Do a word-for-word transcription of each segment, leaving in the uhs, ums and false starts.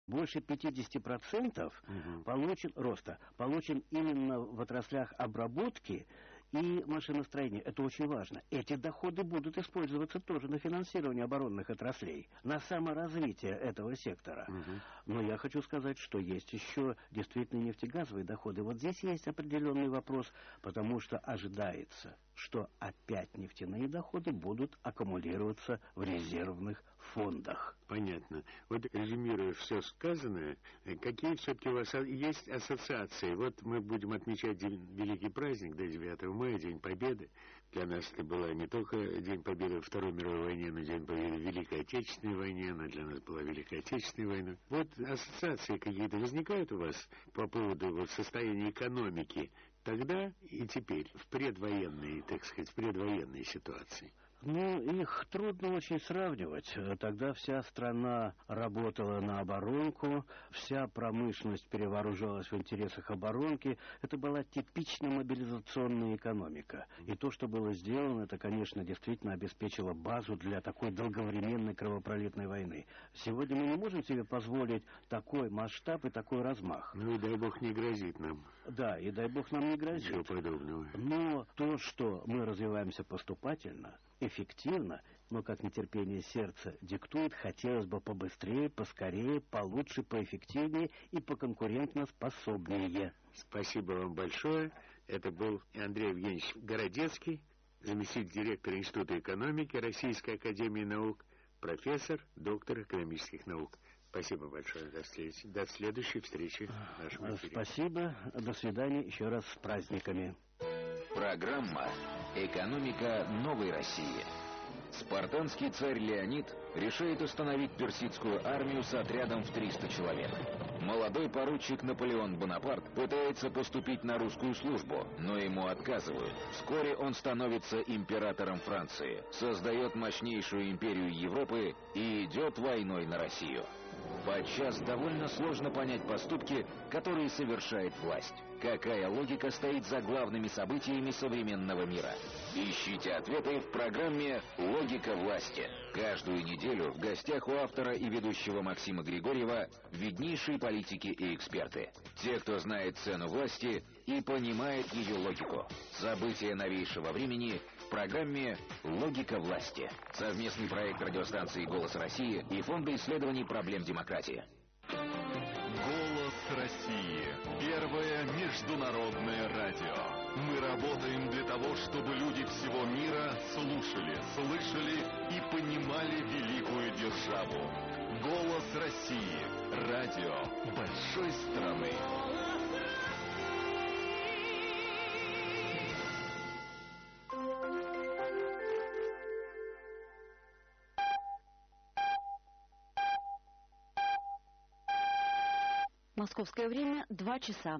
Больше пятьдесят процентов угу. получен, роста получен именно в отраслях обработки и машиностроения. Это очень важно. Эти доходы будут использоваться тоже на финансирование оборонных отраслей, на саморазвитие этого сектора. Угу. Но я хочу сказать, что есть еще действительно нефтегазовые доходы. Вот здесь есть определенный вопрос, потому что ожидается, что опять нефтяные доходы будут аккумулироваться в резервных фондах. Понятно. Вот, резюмируя все сказанное, какие все-таки у вас есть ассоциации? Вот мы будем отмечать день, великий праздник, да, девятого мая, День Победы. Для нас это была не только День Победы во Второй мировой войне, но День Победы в Великой Отечественной войне, она для нас была Великая Отечественная война. Вот ассоциации какие-то возникают у вас по поводу вот, состояния экономики тогда и теперь, в предвоенной, так сказать, в предвоенной ситуации? Ну, их трудно очень сравнивать. Тогда вся страна работала на оборонку, вся промышленность перевооружалась в интересах оборонки. Это была типичная мобилизационная экономика. И то, что было сделано, это, конечно, действительно обеспечило базу для такой долговременной кровопролитной войны. Сегодня мы не можем себе позволить такой масштаб и такой размах. Ну и дай бог не грозит нам. Да, и дай бог нам не грозит. Ничего подобного. Но то, что мы развиваемся поступательно, эффективно, но как нетерпение сердца диктует, хотелось бы побыстрее, поскорее, получше, поэффективнее и поконкурентно способнее. Спасибо вам большое. Это был Андрей Евгеньевич Городецкий, заместитель директора Института экономики Российской академии наук, профессор, доктор экономических наук. Спасибо большое. До, след... До следующей встречи в нашем эфире. Спасибо. До свидания. Еще раз с праздниками. Программа «Экономика новой России». Спартанский царь Леонид решает установить персидскую армию с отрядом в триста человек. Молодой поручик Наполеон Бонапарт пытается поступить на русскую службу, но ему отказывают. Вскоре он становится императором Франции, создает мощнейшую империю Европы и идет войной на Россию. Подчас довольно сложно понять поступки, которые совершает власть. Какая логика стоит за главными событиями современного мира? Ищите ответы в программе «Логика власти». Каждую неделю в гостях у автора и ведущего Максима Григорьева виднейшие политики и эксперты. Те, кто знает цену власти и понимает ее логику. События новейшего времени в программе «Логика власти». Совместный проект радиостанции «Голос России» и Фонда исследований проблем демократии. Голос России. Первое международное радио. Мы работаем для того, чтобы люди всего мира слушали, слышали и понимали великую державу. Голос России. Радио большой страны. Московское время два часа.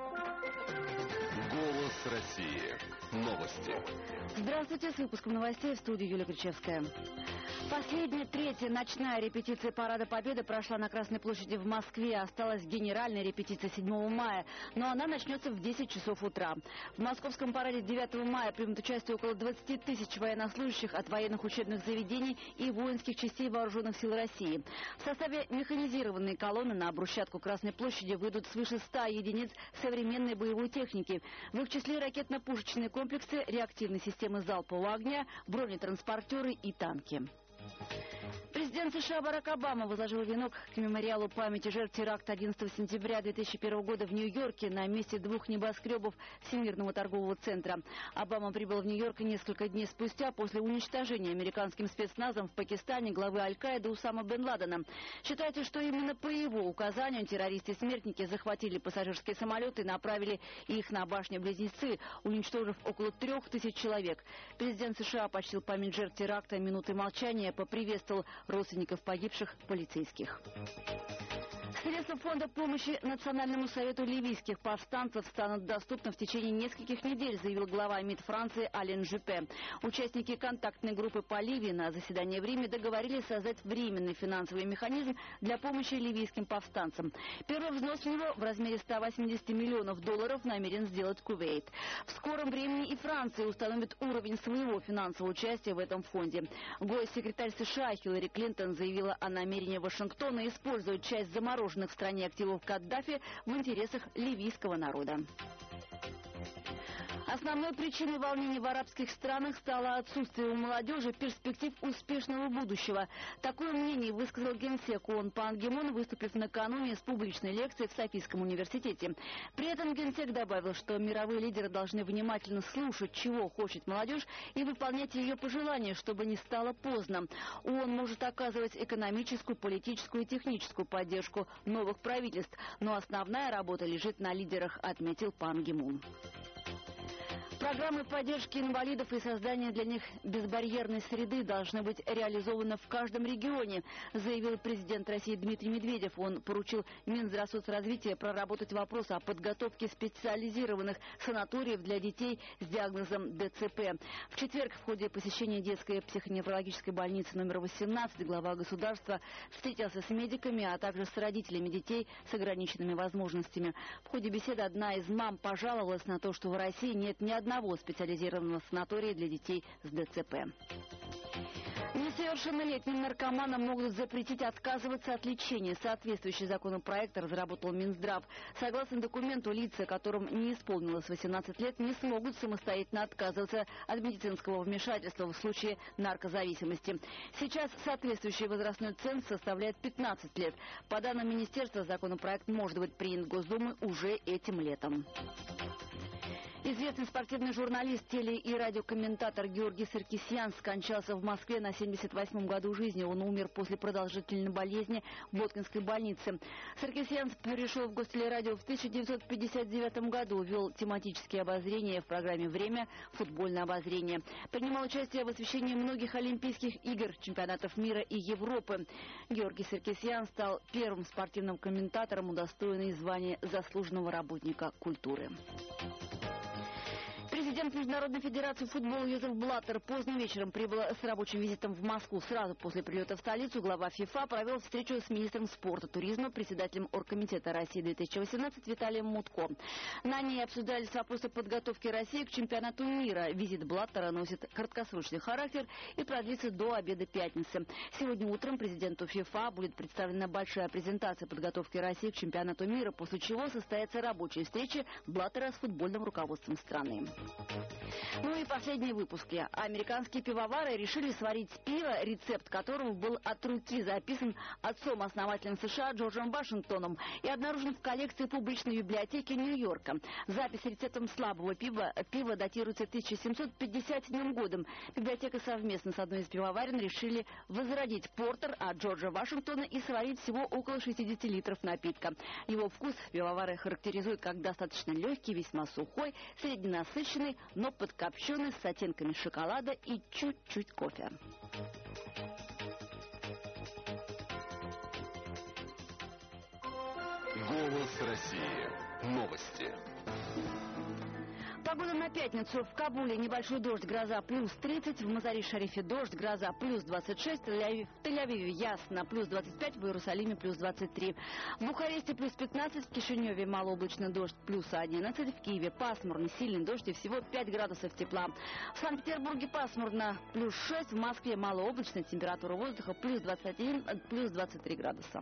Голос России. Новости. Здравствуйте, с выпуском новостей в студии Юлия Кричевская. Последняя, третья ночная репетиция Парада Победы прошла на Красной площади в Москве. Осталась генеральная репетиция седьмого мая, но она начнется в десять часов утра. В московском параде девятого мая примут участие около двадцати тысяч военнослужащих от военных учебных заведений и воинских частей Вооруженных сил России. В составе механизированной колонны на брусчатку Красной площади выйдут свыше ста единиц современной боевой техники. В их числе ракетно-пушечные комплексы, реактивные системы залпового огня, бронетранспортеры и танки. Президент США Барак Обама возложил венок к мемориалу памяти жертв теракта одиннадцатого сентября две тысячи первого года в Нью-Йорке на месте двух небоскребов Всемирного торгового центра. Обама прибыл в Нью-Йорк несколько дней спустя после уничтожения американским спецназом в Пакистане главы Аль-Каиды Усама бен Ладена. Считается, что именно по его указанию террористы-смертники захватили пассажирские самолеты и направили их на башни-близнецы, уничтожив около трех тысяч человек. Президент США почтил память жертв теракта минутой молчания, поприветствовал родственников погибших полицейских. Средства фонда помощи Национальному совету ливийских повстанцев станут доступны в течение нескольких недель, заявил глава МИД Франции Ален Жюпе. Участники контактной группы по Ливии на заседании в Риме договорились создать временный финансовый механизм для помощи ливийским повстанцам. Первый взнос в него в размере ста восьмидесяти миллионов долларов намерен сделать Кувейт. В скором времени и Франция установит уровень своего финансового участия в этом фонде. Госсекретарь США Хиллари Клинтон заявила о намерении Вашингтона использовать часть замороженных брошенных в стране активов Каддафи в интересах ливийского народа. Основной причиной волнений в арабских странах стало отсутствие у молодежи перспектив успешного будущего. Такое мнение высказал генсек ООН Пан Ги Мун, выступив накануне с публичной лекцией в Софийском университете. При этом генсек добавил, что мировые лидеры должны внимательно слушать, чего хочет молодежь, и выполнять ее пожелания, чтобы не стало поздно. ООН может оказывать экономическую, политическую и техническую поддержку новых правительств, но основная работа лежит на лидерах, отметил Пан Ги Мун. Программы поддержки инвалидов и создания для них безбарьерной среды должны быть реализованы в каждом регионе, заявил президент России Дмитрий Медведев. Он поручил Минздравсоцразвития проработать вопрос о подготовке специализированных санаториев для детей с диагнозом Дэ Цэ Пэ. В четверг в ходе посещения детской психоневрологической больницы номер восемнадцать глава государства встретился с медиками, а также с родителями детей с ограниченными возможностями. В ходе беседы одна из мам пожаловалась на то, что в России нет ни одного одного специализированного санатория для детей с Дэ Цэ Пэ. Несовершеннолетним наркоманам могут запретить отказываться от лечения. Соответствующий законопроект разработал Минздрав. Согласно документу, лица, которым не исполнилось восемнадцать лет, не смогут самостоятельно отказываться от медицинского вмешательства в случае наркозависимости. Сейчас соответствующий возрастной ценз составляет пятнадцать лет. По данным министерства, законопроект может быть принят Госдумой уже этим летом. Известный спортивный журналист, теле- и радиокомментатор Георгий Саркисян скончался в Москве на семьдесят восьмом году жизни. Он умер после продолжительной болезни в Боткинской больнице. Саркисян пришел в Гостелерадио в тысяча девятьсот пятьдесят девятом году, вел тематические обозрения в программе «Время», футбольное обозрение. Принимал участие в освещении многих Олимпийских игр, чемпионатов мира и Европы. Георгий Саркисян стал первым спортивным комментатором, удостоенный звания заслуженного работника культуры. Президент Международной федерации футбола Йозеф Блаттер поздно вечером прибыл с рабочим визитом в Москву. Сразу после прилета в столицу глава ФИФА провел встречу с министром спорта, туризма, председателем Оргкомитета России две тысячи восемнадцать Виталием Мутко. На ней обсуждались вопросы подготовки России к чемпионату мира. Визит Блаттера носит краткосрочный характер и продлится до обеда пятницы. Сегодня утром президенту ФИФА будет представлена большая презентация подготовки России к чемпионату мира, после чего состоятся рабочие встречи Блаттера с футбольным руководством страны. Ну и последние выпуски. Американские пивовары решили сварить пиво, рецепт которого был от руки записан отцом-основателем США Джорджем Вашингтоном и обнаружен в коллекции публичной библиотеки Нью-Йорка. Запись рецептом слабого пива, пива датируется тысяча семьсот пятьдесят седьмым годом. Библиотека совместно с одной из пивоварен решили возродить портер от Джорджа Вашингтона и сварить всего около шестидесяти литров напитка. Его вкус пивовары характеризуют как достаточно легкий, весьма сухой, средненасыщенный, но подкопченый, с оттенками шоколада и чуть-чуть кофе. Голос России. Новости. Погода на пятницу. В Кабуле небольшой дождь, гроза плюс тридцать. В Мазари-Шарифе дождь, гроза плюс двадцать шесть. В Тель-Авиве ясно плюс двадцать пять. В Иерусалиме плюс двадцать три. В Бухаресте плюс пятнадцать. В Кишиневе малооблачный дождь плюс одиннадцать. В Киеве пасмурный сильный дождь и всего пять градусов тепла. В Санкт-Петербурге пасмурно плюс шесть. В Москве малооблачная, температура воздуха плюс двадцать один, плюс двадцать три градуса.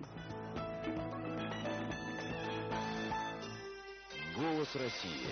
Голос России.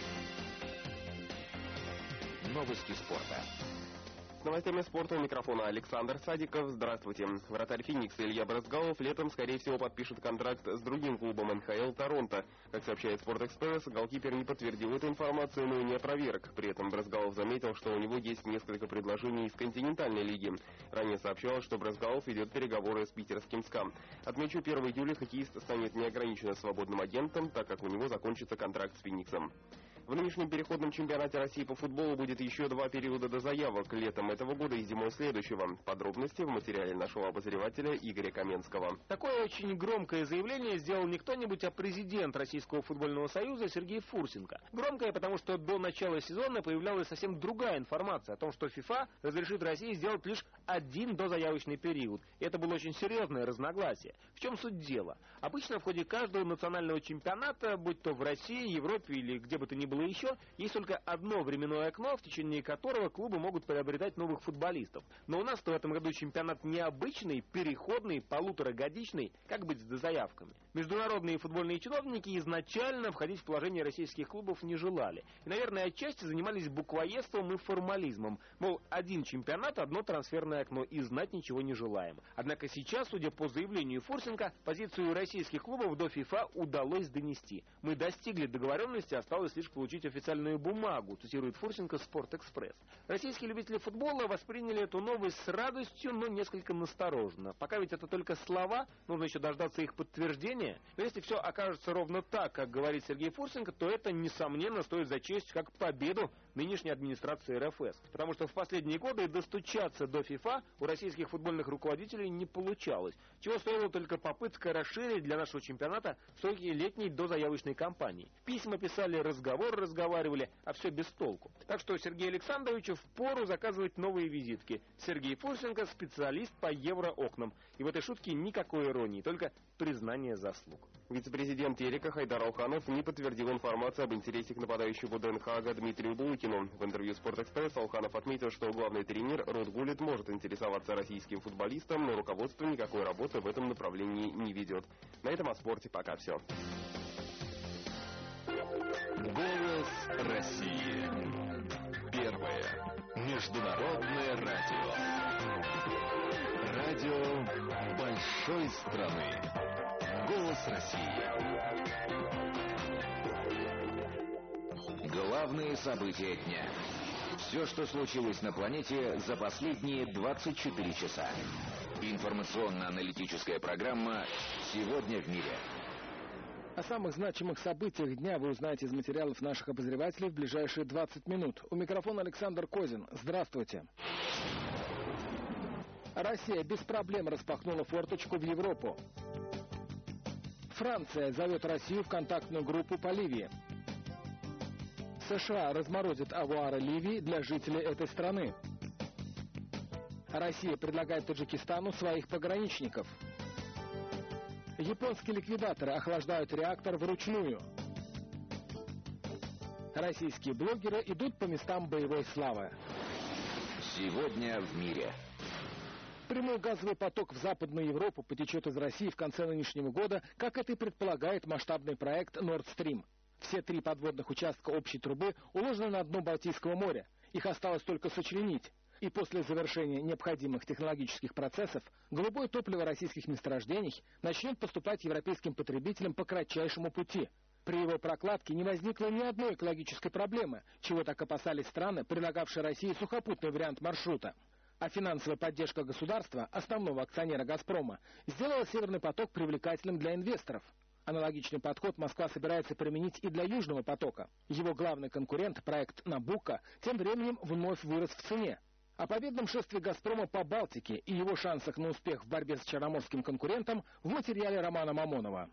Новости спорта. С новостями спорта у микрофона Александр Садиков. Здравствуйте. Вратарь «Феникса» Илья Брызгалов летом, скорее всего, подпишет контракт с другим клубом эн ха эл «Торонто». Как сообщает «Спортэкспресс», голкипер не подтвердил эту информацию, но и не опроверг. При этом Брызгалов заметил, что у него есть несколько предложений из континентальной лиги. Ранее сообщалось, что Брызгалов ведет переговоры с питерским «СКА». Отмечу, первого июля хоккеист станет неограниченно свободным агентом, так как у него закончится контракт с «Фениксом». В нынешнем переходном чемпионате России по футболу будет еще два периода до заявок, летом этого года и зимой следующего. Подробности в материале нашего обозревателя Игоря Каменского. Такое очень громкое заявление сделал не кто-нибудь, а президент Российского футбольного союза Сергей Фурсенко. Громкое, потому что до начала сезона появлялась совсем другая информация о том, что ФИФА разрешит России сделать лишь один дозаявочный период. И это было очень серьезное разногласие. В чем суть дела? Обычно в ходе каждого национального чемпионата, будь то в России, Европе или где бы то ни было еще, есть только одно временное окно, в течение которого клубы могут приобретать новых футболистов. Но у нас-то в этом году чемпионат необычный, переходный, полуторагодичный. Как быть с дозаявками? Международные футбольные чиновники изначально входить в положение российских клубов не желали. И, наверное, отчасти занимались буквоедством и формализмом. Мол, один чемпионат, одно трансферное окно, и знать ничего не желаем. Однако сейчас, судя по заявлению Фурсенко, позицию российских клубов до ФИФА удалось донести. Мы достигли договоренности, осталось лишь получить официальную бумагу, цитирует Фурсенко «Спортэкспресс». Российские любители футбола восприняли эту новость с радостью, но несколько настороженно. Пока ведь это только слова, нужно еще дождаться их подтверждения. Но если все окажется ровно так, как говорит Сергей Фурсенко, то это, несомненно, стоит зачесть как победу нынешней администрации эр эф эс. Потому что в последние годы достучаться до ФИФА у российских футбольных руководителей не получалось. Чего стоила только попытка расширить для нашего чемпионата сроки летней дозаявочной кампании. Письма писали, разговоры разговаривали, а все без толку. Так что Сергею Александровичу впору заказывать новые визитки. Сергей Фурсенко – специалист по евроокнам. И в этой шутке никакой иронии, только признание заслуг. Вице-президент Терека Хайдар Алханов не подтвердил информацию об интересе к нападающему Ден Хаага Дмитрию Булыкину. В интервью «Спортэкспресс» Алханов отметил, что главный тренер Род Гуллит может интересоваться российским футболистом, но руководство никакой работы в этом направлении не ведет. На этом о спорте пока все. Голос России. Первое. Международное радио. Радио большой страны. Голос России. Главные события дня. Все, что случилось на планете за последние двадцать четыре часа. Информационно-аналитическая программа «Сегодня в мире». О самых значимых событиях дня вы узнаете из материалов наших обозревателей в ближайшие двадцать минут. У микрофона Александр Козин. Здравствуйте. Россия без проблем распахнула форточку в Европу. Франция зовет Россию в контактную группу по Ливии. США разморозит авуары Ливии для жителей этой страны. Россия предлагает Таджикистану своих пограничников. Японские ликвидаторы охлаждают реактор вручную. Российские блогеры идут по местам боевой славы. Сегодня в мире. Прямой газовый поток в Западную Европу потечет из России в конце нынешнего года, как это и предполагает масштабный проект Nord Stream. Все три подводных участка общей трубы уложены на дно Балтийского моря. Их осталось только сочленить. И после завершения необходимых технологических процессов голубое топливо российских месторождений начнет поступать европейским потребителям по кратчайшему пути. При его прокладке не возникло ни одной экологической проблемы, чего так опасались страны, предлагавшие России сухопутный вариант маршрута. А финансовая поддержка государства, основного акционера «Газпрома», сделала «Северный поток» привлекательным для инвесторов. Аналогичный подход Москва собирается применить и для Южного потока. Его главный конкурент, проект «Набуко», тем временем вновь вырос в цене. О победном шествии «Газпрома» по Балтике и его шансах на успех в борьбе с черноморским конкурентом в материале Романа Мамонова.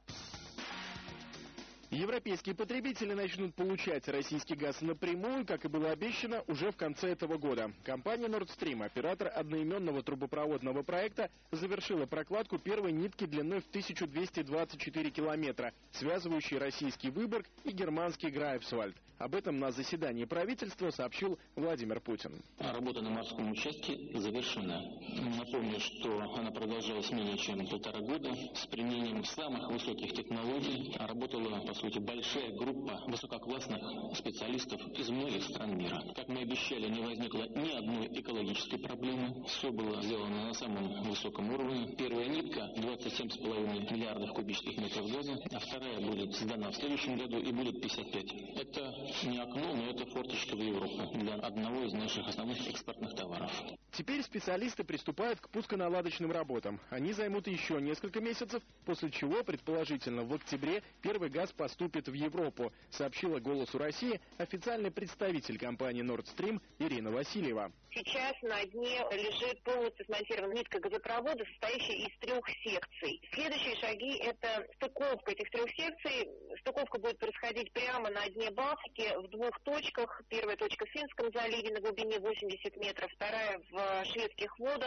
Европейские потребители начнут получать российский газ напрямую, как и было обещано, уже в конце этого года. Компания Nord Stream, оператор одноименного трубопроводного проекта, завершила прокладку первой нитки длиной в тысячу двести двадцать четыре километра, связывающей российский Выборг и германский Грайпсвальд. Об этом на заседании правительства сообщил Владимир Путин. Работа на морском участке завершена. Напомню, что она продолжалась менее чем полтора года с применением самых высоких технологий. Работала, по сути, большая группа высококлассных специалистов из многих стран мира. Как мы обещали, не возникло ни одной экологической проблемы. Все было сделано на самом высоком уровне. Первая нитка двадцать семь с половиной миллиардов кубических метров газа, а вторая будет сдана в следующем году и будет пятьдесят пять. Это не окно, но это форточка в Европу для одного из наших основных экспортных товаров. Теперь специалисты приступают к пусконаладочным работам. Они займут еще несколько месяцев, после чего, предположительно, в октябре первый газ поступит в Европу, сообщила «Голосу России» официальный представитель компании Nord Stream Ирина Васильева. Сейчас на дне лежит полностью смонтированная нитка газопровода, состоящая из трех секций. Следующие шаги – это стыковка этих трех секций. Стыковка будет происходить прямо на дне Балтики в двух точках. Первая точка в Финском заливе на глубине восемьдесят метров, вторая в шведских водах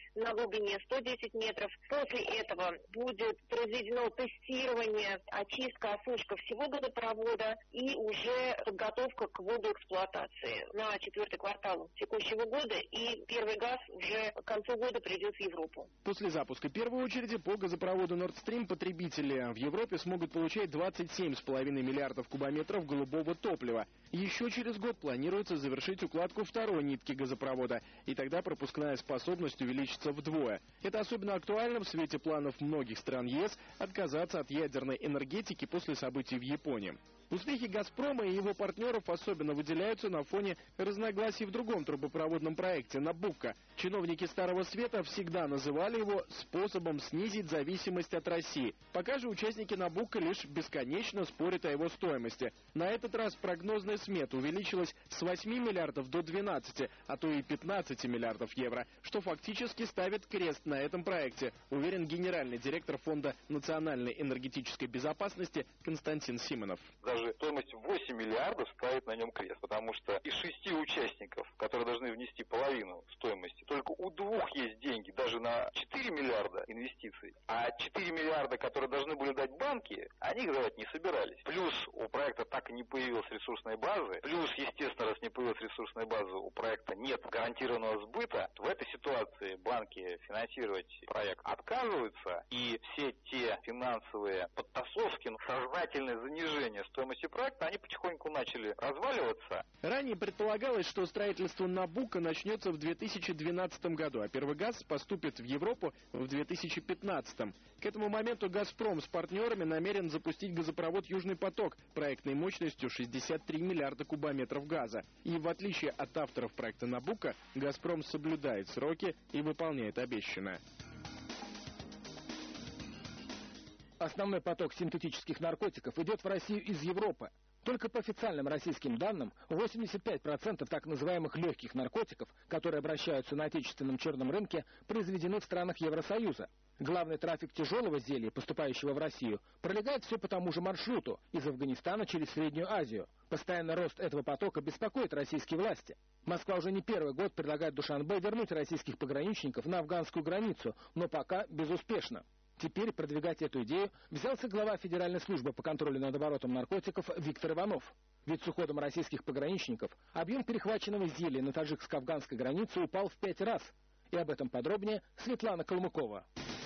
на глубине сто десять метров. После этого будет произведено тестирование, очистка, осушка всего газопровода и уже подготовка к водоэксплуатации на четвертый квартал текущего года, и первый газ уже к концу года придет в Европу. После запуска первой очереди по газопроводу Nord Stream потребители в Европе смогут получать двадцать семь с половиной миллиардов кубометров голубого топлива. Еще через год планируется завершить укладку второй нитки газопровода, и тогда пропускная способность увеличится вдвое. Это особенно актуально в свете планов многих стран ЕС отказаться от ядерной энергетики после событий в Японии. Успехи «Газпрома» и его партнеров особенно выделяются на фоне разногласий в другом трубопроводном проекте «Набукко». Чиновники Старого Света всегда называли его способом снизить зависимость от России. Пока же участники «Набукко» лишь бесконечно спорят о его стоимости. На этот раз прогнозная смета увеличилась с восьми миллиардов до двенадцати, а то и пятнадцати миллиардов евро, что фактически ставит крест на этом проекте, уверен генеральный директор Фонда национальной энергетической безопасности Константин Симонов. Даже стоимость восемь миллиардов ставит на нем крест, потому что из шести участников, которые должны внести половину стоимости, только у двух есть деньги, даже на четыре миллиарда инвестиций, а четыре миллиарда, которые должны были дать банки, они их давать не собирались. Плюс у проекта так и не появилась ресурсной базы, плюс, естественно, раз не появилась ресурсная база, у проекта нет гарантированного сбыта. В этой ситуации банки финансировать проект отказываются, и все те финансовые подтасовки, сознательное занижение стоимости проекта, они потихоньку начали разваливаться. Ранее предполагалось, что строительство Набукко начнется в две тысячи двенадцатом году, а первый газ поступит в Европу в две тысячи пятнадцатом. К этому моменту «Газпром» с партнерами намерен запустить газопровод «Южный поток» проектной мощностью шестьдесят три миллиарда кубометров газа. И в отличие от авторов проекта «Набукко», «Газпром» соблюдает сроки и выполняет обещанное. Основной поток синтетических наркотиков идет в Россию из Европы. Только по официальным российским данным, восемьдесят пять процентов так называемых легких наркотиков, которые обращаются на отечественном черном рынке, произведены в странах Евросоюза. Главный трафик тяжелого зелья, поступающего в Россию, пролегает все по тому же маршруту, из Афганистана через Среднюю Азию. Постоянный рост этого потока беспокоит российские власти. Москва уже не первый год предлагает Душанбе вернуть российских пограничников на афганскую границу, но пока безуспешно. Теперь продвигать эту идею взялся глава Федеральной службы по контролю над оборотом наркотиков Виктор Иванов. Ведь с уходом российских пограничников объем перехваченного зелья на таджикско-афганской границе упал в пять раз. И об этом подробнее Светлана Калмыкова.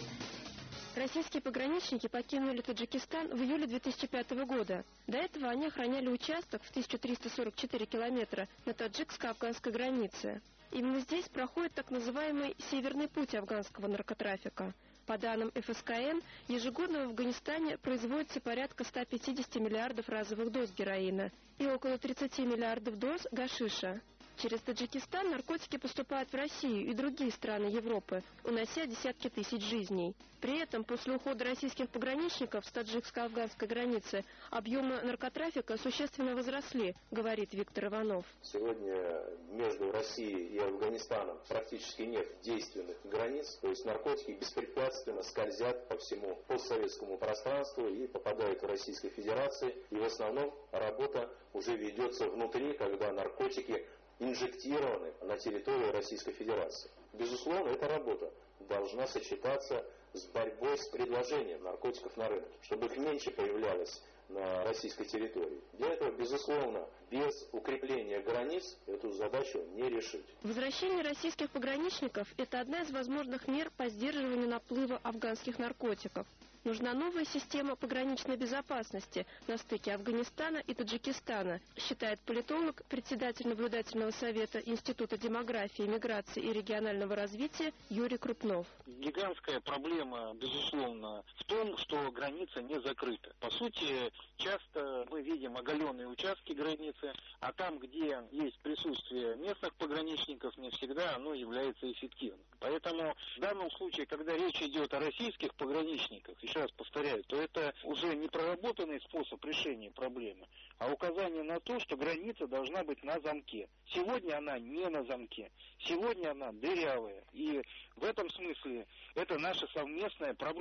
Российские пограничники покинули Таджикистан в июле две тысячи пятого года. До этого они охраняли участок в тысяча триста сорок четыре километра на таджикско-афганской границе. Именно здесь проходит так называемый «северный путь» афганского наркотрафика. По данным эф эс ка эн, ежегодно в Афганистане производится порядка ста пятидесяти миллиардов разовых доз героина и около тридцати миллиардов доз гашиша. Через Таджикистан наркотики поступают в Россию и другие страны Европы, унося десятки тысяч жизней. При этом после ухода российских пограничников с таджикско-афганской границы объемы наркотрафика существенно возросли, говорит Виктор Иванов. Сегодня между Россией и Афганистаном практически нет действенных границ, то есть наркотики беспрепятственно скользят по всему постсоветскому пространству и попадают в Российской Федерации. И в основном работа уже ведется внутри, когда наркотики инжектированы на территории Российской Федерации. Безусловно, эта работа должна сочетаться с борьбой с предложением наркотиков на рынке, чтобы их меньше появлялось на российской территории. Для этого, безусловно, без укрепления границ эту задачу не решить. Возвращение российских пограничников – это одна из возможных мер по сдерживанию наплыва афганских наркотиков. Нужна новая система пограничной безопасности на стыке Афганистана и Таджикистана, считает политолог, председатель наблюдательного совета Института демографии, миграции и регионального развития Юрий Крупнов. Гигантская проблема, безусловно, в том, что граница не закрыта. По сути, часто мы видим оголенные участки границы, а там, где есть присутствие местных пограничников, не всегда оно является эффективным. Поэтому в данном случае, когда речь идет о российских пограничниках, еще раз повторяю, то это уже не проработанный способ решения проблемы, а указание на то, что граница должна быть на замке. Сегодня она не на замке, сегодня она дырявая. И в этом смысле это наша совместная проблема.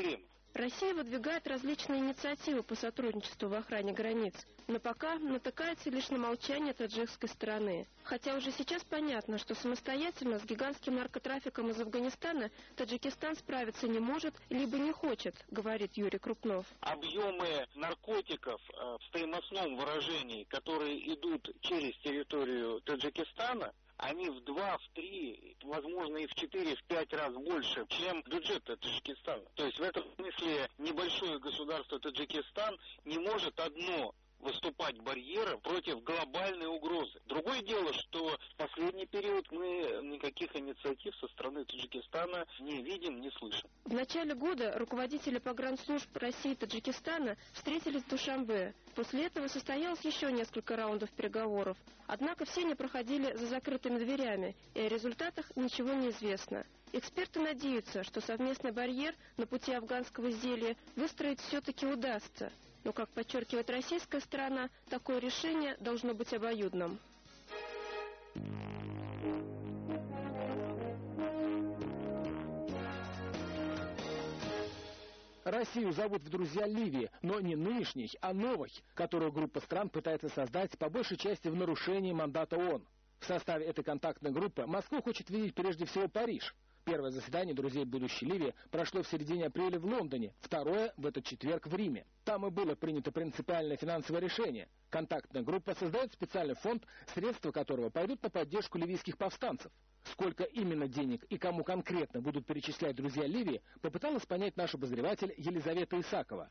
Россия выдвигает различные инициативы по сотрудничеству в охране границ, но пока натыкается лишь на молчание таджикской стороны. Хотя уже сейчас понятно, что самостоятельно с гигантским наркотрафиком из Афганистана Таджикистан справиться не может, либо не хочет, говорит Юрий Крупнов. Объемы наркотиков в стоимостном выражении, которые идут через территорию Таджикистана, они в два, в три, возможно и в четыре, в пять раз больше, чем бюджет Таджикистана. То есть в этом смысле небольшое государство Таджикистан не может одно выступать барьером против глобальной угрозы. Другое дело, что в последний период мы никаких инициатив со стороны Таджикистана не видим, не слышим. В начале года руководители погранслужб России и Таджикистана встретились в Душанбе. После этого состоялось еще несколько раундов переговоров. Однако все они проходили за закрытыми дверями, и о результатах ничего не известно. Эксперты надеются, что совместный барьер на пути афганского изделия выстроить все-таки удастся. Но, как подчеркивает российская сторона, такое решение должно быть обоюдным. Россию зовут в друзья Ливии, но не нынешней, а новой, которую группа стран пытается создать по большей части в нарушении мандата ООН. В составе этой контактной группы Москва хочет видеть прежде всего Париж. Первое заседание друзей будущей Ливии прошло в середине апреля в Лондоне, второе в этот четверг в Риме. Там и было принято принципиальное финансовое решение. Контактная группа создает специальный фонд, средства которого пойдут на поддержку ливийских повстанцев. Сколько именно денег и кому конкретно будут перечислять друзья Ливии, попыталась понять наш обозреватель Елизавета Исакова.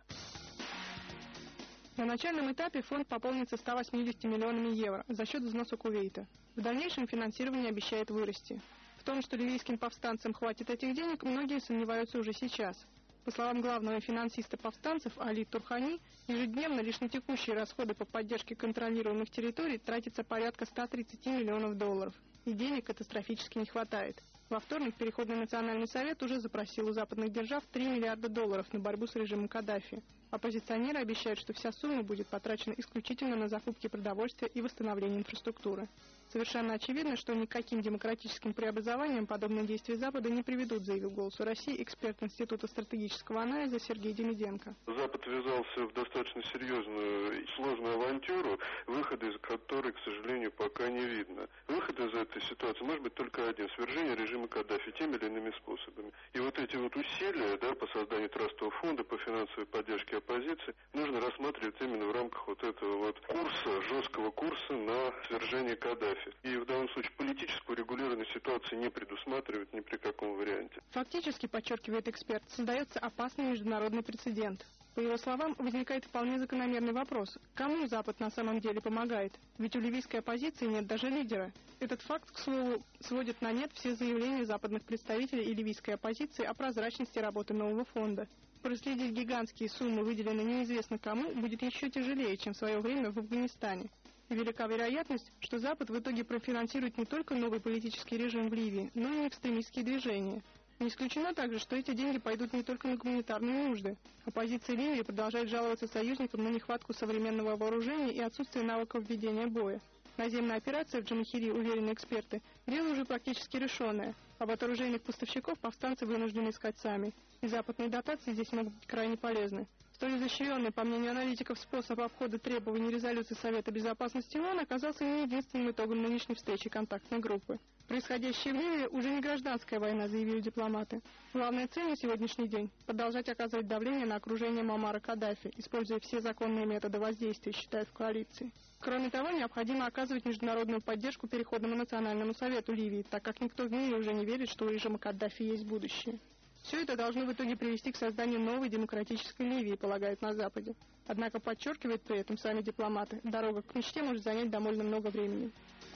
На начальном этапе фонд пополнится ста восьмидесятью миллионами евро за счет взноса Кувейта. В дальнейшем финансирование обещает вырасти. В том, что ливийским повстанцам хватит этих денег, многие сомневаются уже сейчас. По словам главного финансиста повстанцев Али Турхани, ежедневно лишь на текущие расходы по поддержке контролируемых территорий тратится порядка ста тридцати миллионов долларов. И денег катастрофически не хватает. Во вторник Переходный национальный совет уже запросил у западных держав три миллиарда долларов на борьбу с режимом Каддафи. Оппозиционеры обещают, что вся сумма будет потрачена исключительно на закупки продовольствия и восстановление инфраструктуры. Совершенно очевидно, что никаким демократическим преобразованием подобные действия Запада не приведут, заявил «Голосу России» эксперт Института стратегического анализа Сергей Демиденко. Запад ввязался в достаточно серьезную и сложную авантюру, выхода из которой, к сожалению, пока не видно. Выход из этой ситуации может быть только один – свержение режима Каддафи теми или иными способами. И вот эти вот усилия, да, по созданию трастового фонда, по финансовой поддержке оппозиции, нужно рассматривать именно в рамках вот этого вот курса, жесткого курса на свержение Каддафи. И в данном случае политическую регулирование ситуации не предусматривает ни при каком варианте. Фактически, подчеркивает эксперт, создается опасный международный прецедент. По его словам, возникает вполне закономерный вопрос. Кому Запад на самом деле помогает? Ведь у ливийской оппозиции нет даже лидера. Этот факт, к слову, сводит на нет все заявления западных представителей и ливийской оппозиции о прозрачности работы нового фонда. Проследить гигантские суммы, выделенные неизвестно кому, будет еще тяжелее, чем в свое время в Афганистане. И велика вероятность, что Запад в итоге профинансирует не только новый политический режим в Ливии, но и экстремистские движения. Не исключено также, что эти деньги пойдут не только на гуманитарные нужды. Оппозиция Ливии продолжает жаловаться союзникам на нехватку современного вооружения и отсутствие навыков ведения боя. Наземная операция в Джамахири, уверены эксперты, дело уже практически решенное, а вот оружейных поставщиков повстанцы вынуждены искать сами, и западные дотации здесь могут быть крайне полезны. Столь изощренный, по мнению аналитиков, способ обхода требований резолюции Совета Безопасности ООН оказался не единственным итогом нынешней встречи контактной группы. Происходящее в Ливии уже не гражданская война, заявили дипломаты. Главная цель на сегодняшний день – продолжать оказывать давление на окружение Муаммара Каддафи, используя все законные методы воздействия, считают в коалиции. Кроме того, необходимо оказывать международную поддержку Переходному национальному совету Ливии, так как никто в мире уже не верит, что у режима Каддафи есть будущее. Все это должно в итоге привести к созданию новой демократической Ливии, полагают на Западе. Однако, подчеркивают при этом сами дипломаты, дорога к мечте может занять довольно много времени.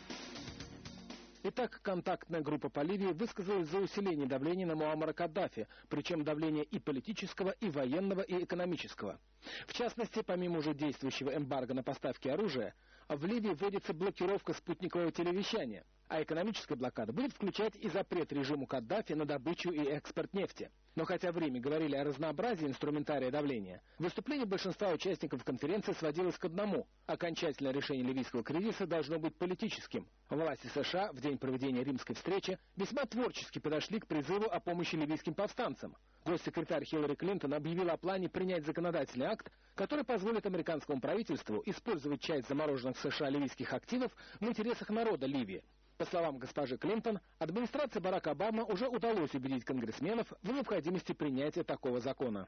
Итак, контактная группа по Ливии высказалась за усиление давления на Муаммара Каддафи, причем давление и политического, и военного, и экономического. В частности, помимо уже действующего эмбарго на поставки оружия, в Ливии вводится блокировка спутникового телевещания, а экономическая блокада будет включать и запрет режиму Каддафи на добычу и экспорт нефти. Но хотя в Риме говорили о разнообразии инструментария давления, выступление большинства участников конференции сводилось к одному – окончательное решение ливийского кризиса должно быть политическим. Власти США в день проведения римской встречи весьма творчески подошли к призыву о помощи ливийским повстанцам. Госсекретарь Хиллари Клинтон объявила о плане принять законодательный акт, который позволит американскому правительству использовать часть замороженных в США ливийских активов в интересах народа Ливии. По словам госпожи Клинтон, администрации Барака Обамы уже удалось убедить конгрессменов в необходимости принятия такого закона.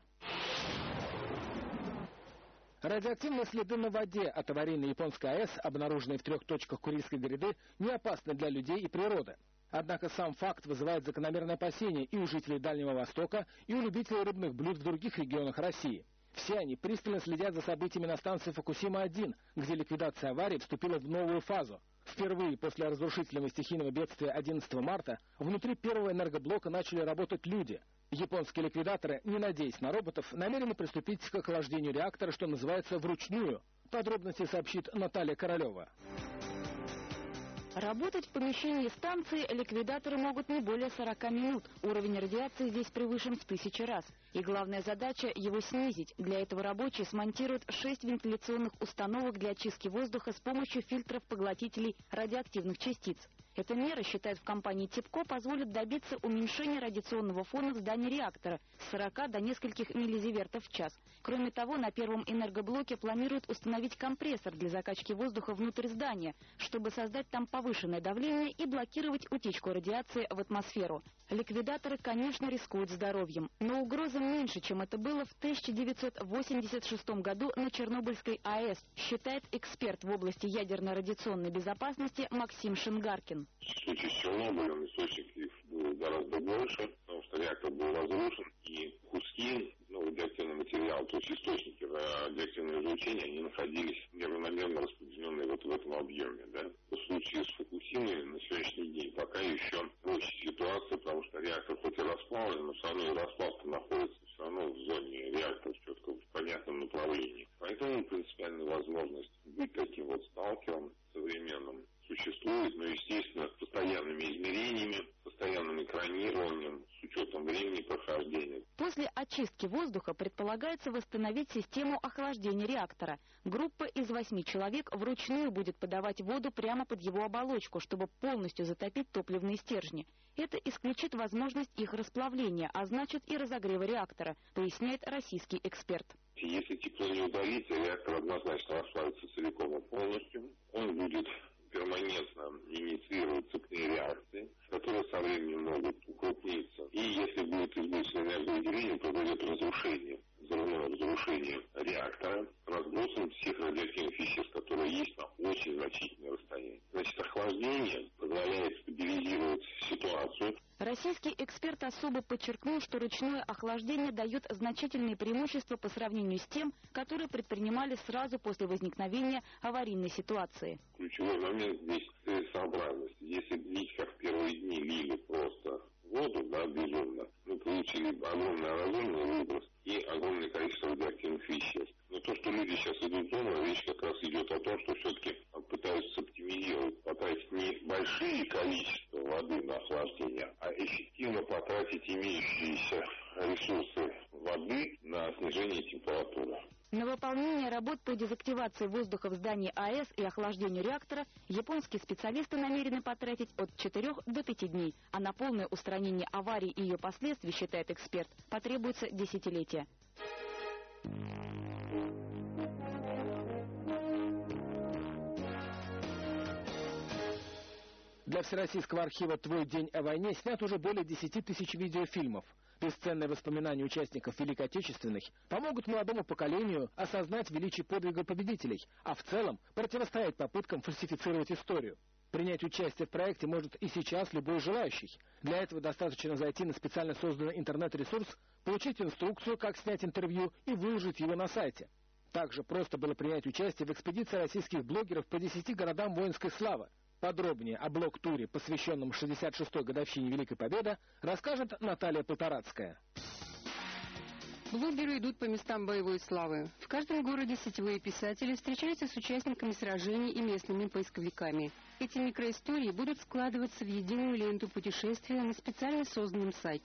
Радиоактивные следы на воде от аварийной японской АЭС, обнаруженные в трех точках Курильской гряды, не опасны для людей и природы. Однако сам факт вызывает закономерное опасение и у жителей Дальнего Востока, и у любителей рыбных блюд в других регионах России. Все они пристально следят за событиями на станции Фукусима один, где ликвидация аварии вступила в новую фазу. Впервые после разрушительного стихийного бедствия одиннадцатого марта внутри первого энергоблока начали работать люди. Японские ликвидаторы, не надеясь на роботов, намерены приступить к охлаждению реактора, что называется, вручную. Подробности сообщит Наталья Королева. Работать в помещении станции ликвидаторы могут не более сорока минут. Уровень радиации здесь превышен в тысячи раз. И главная задача – его снизить. Для этого рабочие смонтируют шесть вентиляционных установок для очистки воздуха с помощью фильтров-поглотителей радиоактивных частиц. Эта мера, считают в компании ТИПКО, позволит добиться уменьшения радиационного фона в здании реактора с сорока до нескольких миллизивертов в час. Кроме того, на первом энергоблоке планируют установить компрессор для закачки воздуха внутрь здания, чтобы создать там повышенное давление и блокировать утечку радиации в атмосферу. Ликвидаторы, конечно, рискуют здоровьем, но угроза меньше, чем это было в тысяча девятьсот восемьдесят шестом году на Чернобыльской АЭС, считает эксперт в области ядерно-радиационной безопасности Максим Шингаркин. В случае с Чернобылем источников было гораздо больше, потому что реактор был разрушен, и куски, ну, радиоактивный материал, то есть источники радиоактивного излучения, они находились неравномерно распределенные вот в этом объеме. Да? В случае с Фукусимой на сегодняшний день пока еще проще ситуация, потому что реактор хоть и расплавлен, но все равно и расплавка находится все равно в зоне реактора, четко в понятном направлении. Поэтому принципиальная возможность быть таким вот сталкером современным существует, но, естественно, с постоянными измерениями, постоянным экранированием, с учетом времени прохождения. После очистки воздуха предполагается восстановить систему охлаждения реактора. Группа из восьми человек вручную будет подавать воду прямо под его оболочку, чтобы полностью затопить топливные стержни. Это исключит возможность их расплавления, а значит и разогрева реактора, поясняет российский эксперт. Если тепло не удалится, реактор однозначно расплавится целиком и полностью. Он будет перманентно инициировать цепные реакции, которые со временем могут укрупниться. И если будет избыточное энерговыделение, произойдет разрушение, взрывное разрушение реактора, разбросом всех радиоактивных веществ, которые есть на очень значительное расстояние. Значит, охлаждение позволяет стабилизировать ситуацию. Российский эксперт особо подчеркнул, что ручное охлаждение дает значительные преимущества по сравнению с тем, которые предпринимали сразу после возникновения аварийной ситуации. Ключевой момент здесь целесообразность. Если лить, как в первые дни лили просто воду, да, безумно, мы получили огромный аэрозольный выброс и огромное количество радиоактивных веществ. Но то, что люди сейчас идут дома, речь как раз идет о том, что все-таки пытаются оптимизировать, потратить не большие количества воды на охлаждение, а эффективно потратить имеющиеся ресурсы воды на снижение температуры. На выполнение работ по дезактивации воздуха в здании АЭС и охлаждению реактора японские специалисты намерены потратить от четырёх до пяти дней, а на полное устранение аварии и ее последствий, считает эксперт, потребуется десятилетия. Для Всероссийского архива «Твой день о войне» снят уже более десяти тысяч видеофильмов. Бесценные воспоминания участников Великой Отечественной помогут молодому поколению осознать величие подвига победителей, а в целом противостоять попыткам фальсифицировать историю. Принять участие в проекте может и сейчас любой желающий. Для этого достаточно зайти на специально созданный интернет-ресурс, получить инструкцию, как снять интервью и выложить его на сайте. Также просто было принять участие в экспедиции российских блогеров по десяти городам воинской славы. Подробнее о блог-туре, посвященном шестьдесят шестой годовщине Великой Победы, расскажет Наталья Полторацкая. Блогеры идут по местам боевой славы. В каждом городе сетевые писатели встречаются с участниками сражений и местными поисковиками. Эти микроистории будут складываться в единую ленту путешествия на специально созданном сайте.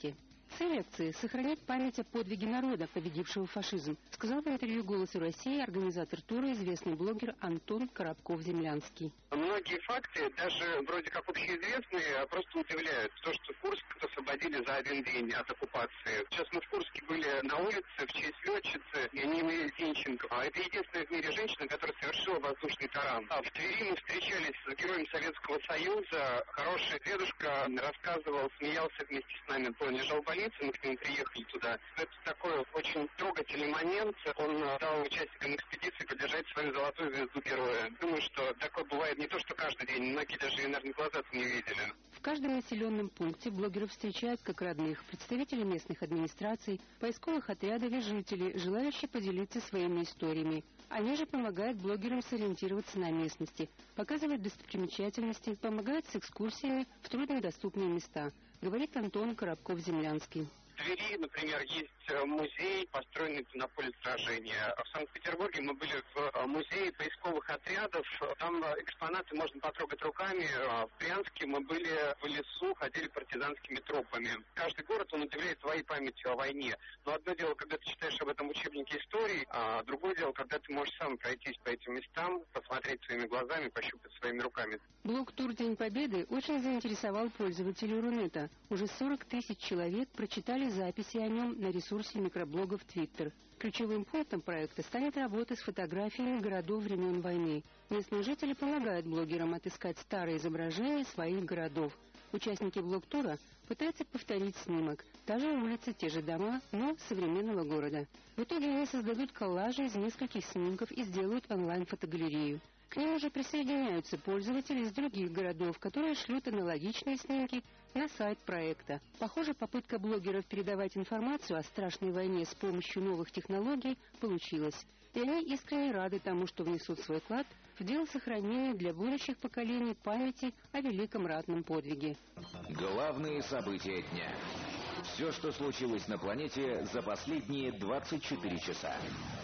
Цель акции — сохранять память о подвиге народа, победившего фашизм, сказал в интервью «Голосу России» организатор тура, известный блогер Антон Коробков-Землянский. Многие факты, даже вроде как общеизвестные, просто удивляют. То, что Курск освободили за один день от оккупации. Сейчас мы в Курске были на улице в честь летчицы Янины Зинченко. Это единственная в мире женщина, которая совершила воздушный таран. А в Твери мы встречались с героем Советского Союза. Хороший дедушка рассказывал, смеялся вместе с нами. Он лежал в больнице, мы к нему приехали туда. Это такой очень трогательный момент. Он дал участникам экспедиции поддержать свою золотую звезду героя. Думаю, что такое бывает не то, что каждый день. Многие даже, наверное, глаза не видели. В каждом населенном пункте блогеров встречают как родных, представителей местных администраций, поисковых отрядов и жителей, желающие поделиться своими историями. Они же помогают блогерам сориентироваться на местности, показывают достопримечательности, помогают с экскурсиями в труднодоступные места, говорит Антон Коробков-Землянский. В Твери, например, есть музей, построенный на поле сражения. В Санкт-Петербурге мы были в музее поисковых отрядов. Там экспонаты можно потрогать руками. В Брянске мы были в лесу, ходили партизанскими тропами. Каждый город, он удивляет своей памятью о войне. Но одно дело, когда ты читаешь об этом в учебнике истории, а другое дело, когда ты можешь сам пройтись по этим местам, посмотреть своими глазами, пощупать своими руками. Блог-тур «День Победы» очень заинтересовал пользователей Рунета. Уже сорок тысяч человек прочитали записи о нем на ресурсе микроблогов Twitter. Ключевым пунктом проекта станет работа с фотографиями городов времен войны. Местные жители помогают блогерам отыскать старые изображения своих городов. Участники блог-тура пытаются повторить снимок. Та же улица, те же дома, но современного города. В итоге они создадут коллажи из нескольких снимков и сделают онлайн-фотогалерею. К ним уже присоединяются пользователи из других городов, которые шлют аналогичные снимки на сайт проекта. Похоже, попытка блогеров передавать информацию о страшной войне с помощью новых технологий получилась. И они искренне рады тому, что внесут свой вклад в дело сохранения для будущих поколений памяти о великом ратном подвиге. Главные события дня. Все, что случилось на планете за последние двадцать четыре часа.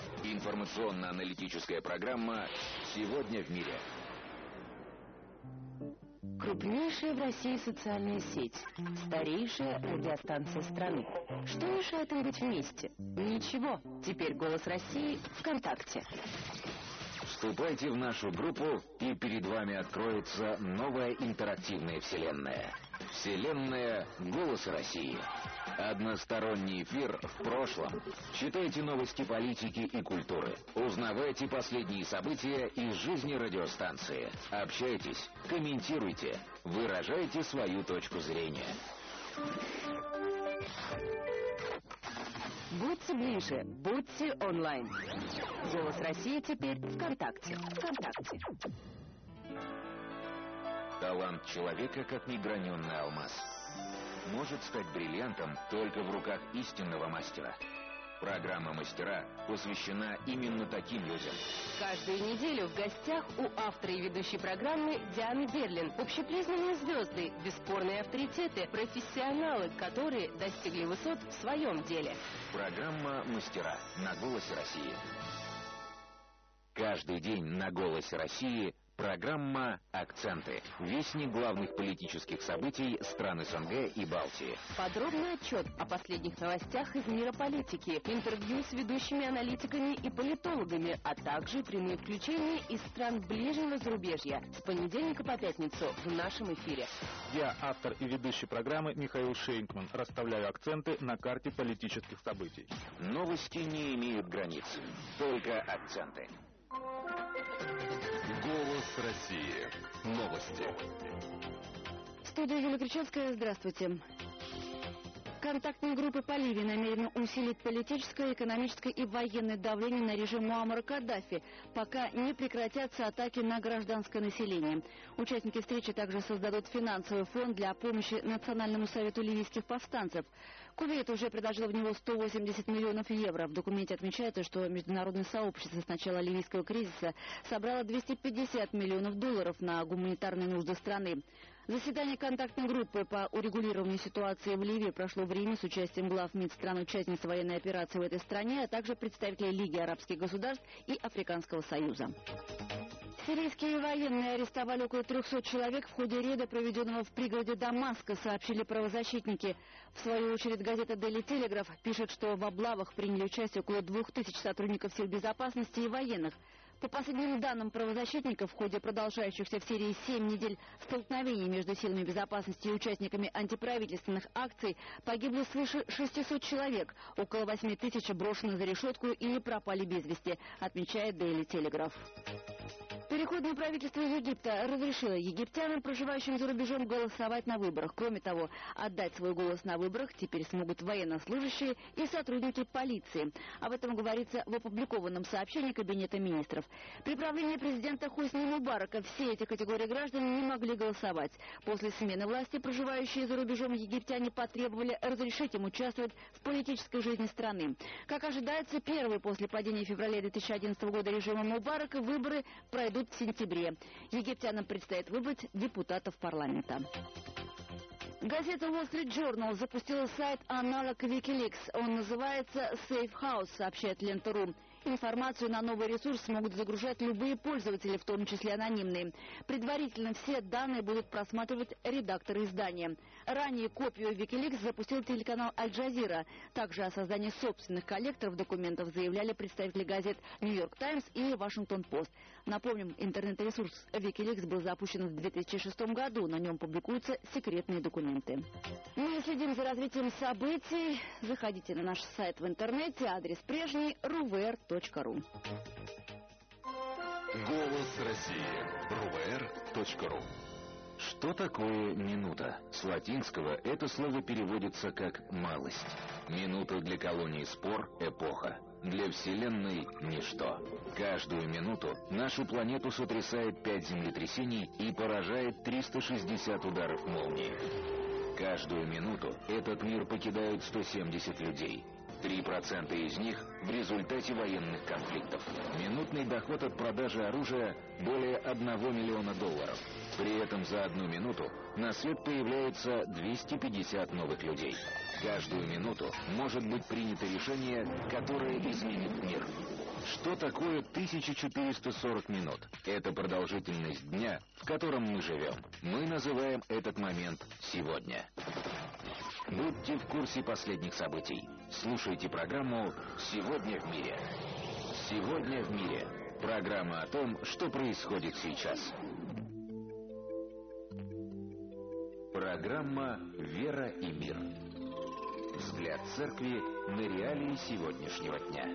Информационно-аналитическая программа «Сегодня в мире». Крупнейшая в России социальная сеть. Старейшая радиостанция страны. Что мешает им быть вместе? Ничего. Теперь «Голос России» ВКонтакте. Вступайте в нашу группу, и перед вами откроется новая интерактивная вселенная. Вселенная «Голоса России». Односторонний эфир в прошлом. Читайте новости политики и культуры. Узнавайте последние события из жизни радиостанции. Общайтесь, комментируйте, выражайте свою точку зрения. Будьте ближе, будьте онлайн. «Голос России» теперь ВКонтакте. ВКонтакте. Талант человека, как неграненный алмаз, может стать бриллиантом только в руках истинного мастера. Программа «Мастера» посвящена именно таким людям. Каждую неделю в гостях у автора и ведущей программы Дианы Берлин. Общепризнанные звезды, бесспорные авторитеты, профессионалы, которые достигли высот в своем деле. Программа «Мастера» на «Голосе России». Каждый день на «Голосе России» программа «Акценты». Вестник главных политических событий стран СНГ и Балтии. Подробный отчет о последних новостях из мира политики, интервью с ведущими аналитиками и политологами, а также прямые включения из стран ближнего зарубежья. С понедельника по пятницу в нашем эфире. Я, автор и ведущий программы Михаил Шейнкман, расставляю акценты на карте политических событий. Новости не имеют границ, только акценты. «Голос России». Новости. Студия Юлия Кричевская. Здравствуйте. Контактные группы по Ливии намерены усилить политическое, экономическое и военное давление на режим Муаммара Каддафи, пока не прекратятся атаки на гражданское население. Участники встречи также создадут финансовый фонд для помощи Национальному совету ливийских повстанцев. Кувейт уже предложил в него сто восемьдесят миллионов евро. В документе отмечается, что международное сообщество с начала ливийского кризиса собрало двести пятьдесят миллионов долларов на гуманитарные нужды страны. Заседание контактной группы по урегулированию ситуации в Ливии прошло в Риме с участием глав МИД стран-участниц военной операции в этой стране, а также представителей Лиги арабских государств и Африканского союза. Сирийские военные арестовали около трехсот человек в ходе рейда, проведенного в пригороде Дамаска, сообщили правозащитники. В свою очередь газета Daily Telegraph пишет, что в облавах приняли участие около двух тысяч сотрудников сил безопасности и военных. По последним данным правозащитников, в ходе продолжающихся в Сирии семь недель столкновений между силами безопасности и участниками антиправительственных акций погибло свыше шестисот человек, около восьми тысяч брошены за решетку или пропали без вести, отмечает Daily Telegraph. Переходное правительство Египта разрешило египтянам, проживающим за рубежом, голосовать на выборах. Кроме того, отдать свой голос на выборах теперь смогут военнослужащие и сотрудники полиции. Об этом говорится в опубликованном сообщении Кабинета министров. При правлении президента Хосни Мубарака все эти категории граждан не могли голосовать. После смены власти проживающие за рубежом египтяне потребовали разрешить им участвовать в политической жизни страны. Как ожидается, первые после падения в феврале две тысячи одиннадцатого года режима Мубарака выборы пройдут в сентябре. Египтянам предстоит выбрать депутатов парламента. Газета Wall Street Journal запустила сайт аналог Wikileaks. Он называется Safe House, сообщает Лента точка ру. Информацию на новый ресурс смогут загружать любые пользователи, в том числе анонимные. Предварительно все данные будут просматривать редакторы издания. Ранее копию Wikileaks запустил телеканал Аль-Джазира. Также о создании собственных коллекторов документов заявляли представители газет Нью-Йорк Таймс и Вашингтон Пост. Напомним, интернет-ресурс Wikileaks был запущен в две тысячи шестом году. На нем публикуются секретные документы. Мы следим за развитием событий. Заходите на наш сайт в интернете. Адрес прежний — эр у вэ эр точка ру. Голос России. эр у вэ эр точка ру. Что такое минута? С латинского это слово переводится как «малость». Минута для колонии спор — эпоха. Для Вселенной — ничто. Каждую минуту нашу планету сотрясает пять землетрясений и поражает триста шестьдесят ударов молнии. Каждую минуту этот мир покидают сто семьдесят людей. три процента из них в результате военных конфликтов. Минутный доход от продажи оружия более одного миллиона долларов. При этом за одну минуту на свет появляется двести пятьдесят новых людей. Каждую минуту может быть принято решение, которое изменит мир. Что такое тысяча четыреста сорок минут? Это продолжительность дня, в котором мы живем. Мы называем этот момент сегодня. Будьте в курсе последних событий. Слушайте программу «Сегодня в мире». «Сегодня в мире» – программа о том, что происходит сейчас. Программа «Вера и мир». Взгляд церкви на реалии сегодняшнего дня.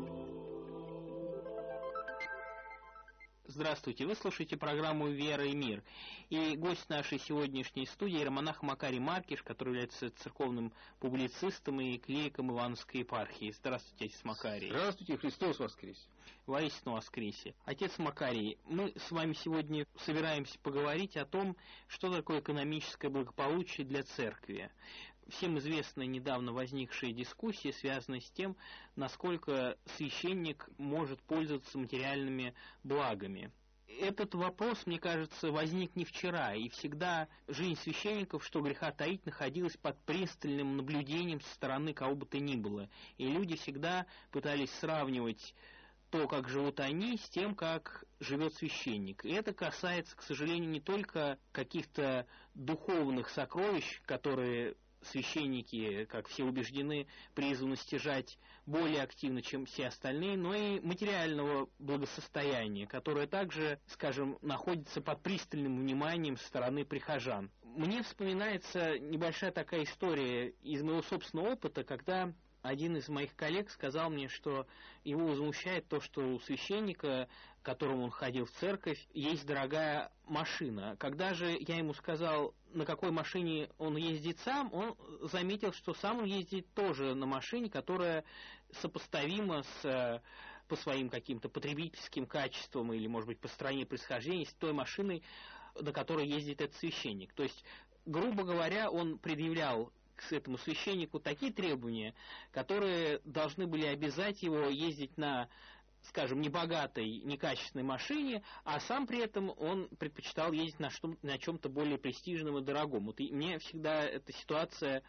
Здравствуйте, вы слушаете программу «Вера и мир». И гость нашей сегодняшней студии — иеромонах Макарий Маркиш, который является церковным публицистом и клириком Ивановской епархии. Здравствуйте, отец Макарий. Здравствуйте, Христос воскресе. Воистину воскресе. Отец Макарий, мы с вами сегодня собираемся поговорить о том, что такое экономическое благополучие для церкви. Всем известна недавно возникшая дискуссия, связанная с тем, насколько священник может пользоваться материальными благами. Этот вопрос, мне кажется, возник не вчера, и всегда жизнь священников, что греха таить, находилась под пристальным наблюдением со стороны кого бы то ни было. И люди всегда пытались сравнивать то, как живут они, с тем, как живет священник. И это касается, к сожалению, не только каких-то духовных сокровищ, которые священники, как все убеждены, призваны стяжать более активно, чем все остальные, но и материального благосостояния, которое также, скажем, находится под пристальным вниманием со стороны прихожан. Мне вспоминается небольшая такая история из моего собственного опыта, когда один из моих коллег сказал мне, что его возмущает то, что у священника, к которому он ходил в церковь, есть дорогая машина. Когда же я ему сказал, на какой машине он ездит сам, он заметил, что сам он ездит тоже на машине, которая сопоставима с, по своим каким-то потребительским качествам или, может быть, по стране происхождения, с той машиной, на которой ездит этот священник. То есть, грубо говоря, он предъявлял к этому священнику такие требования, которые должны были обязать его ездить на, скажем, небогатой, некачественной машине, а сам при этом он предпочитал ездить на, что, на чем-то более престижном и дорогом. Вот и мне всегда эта ситуация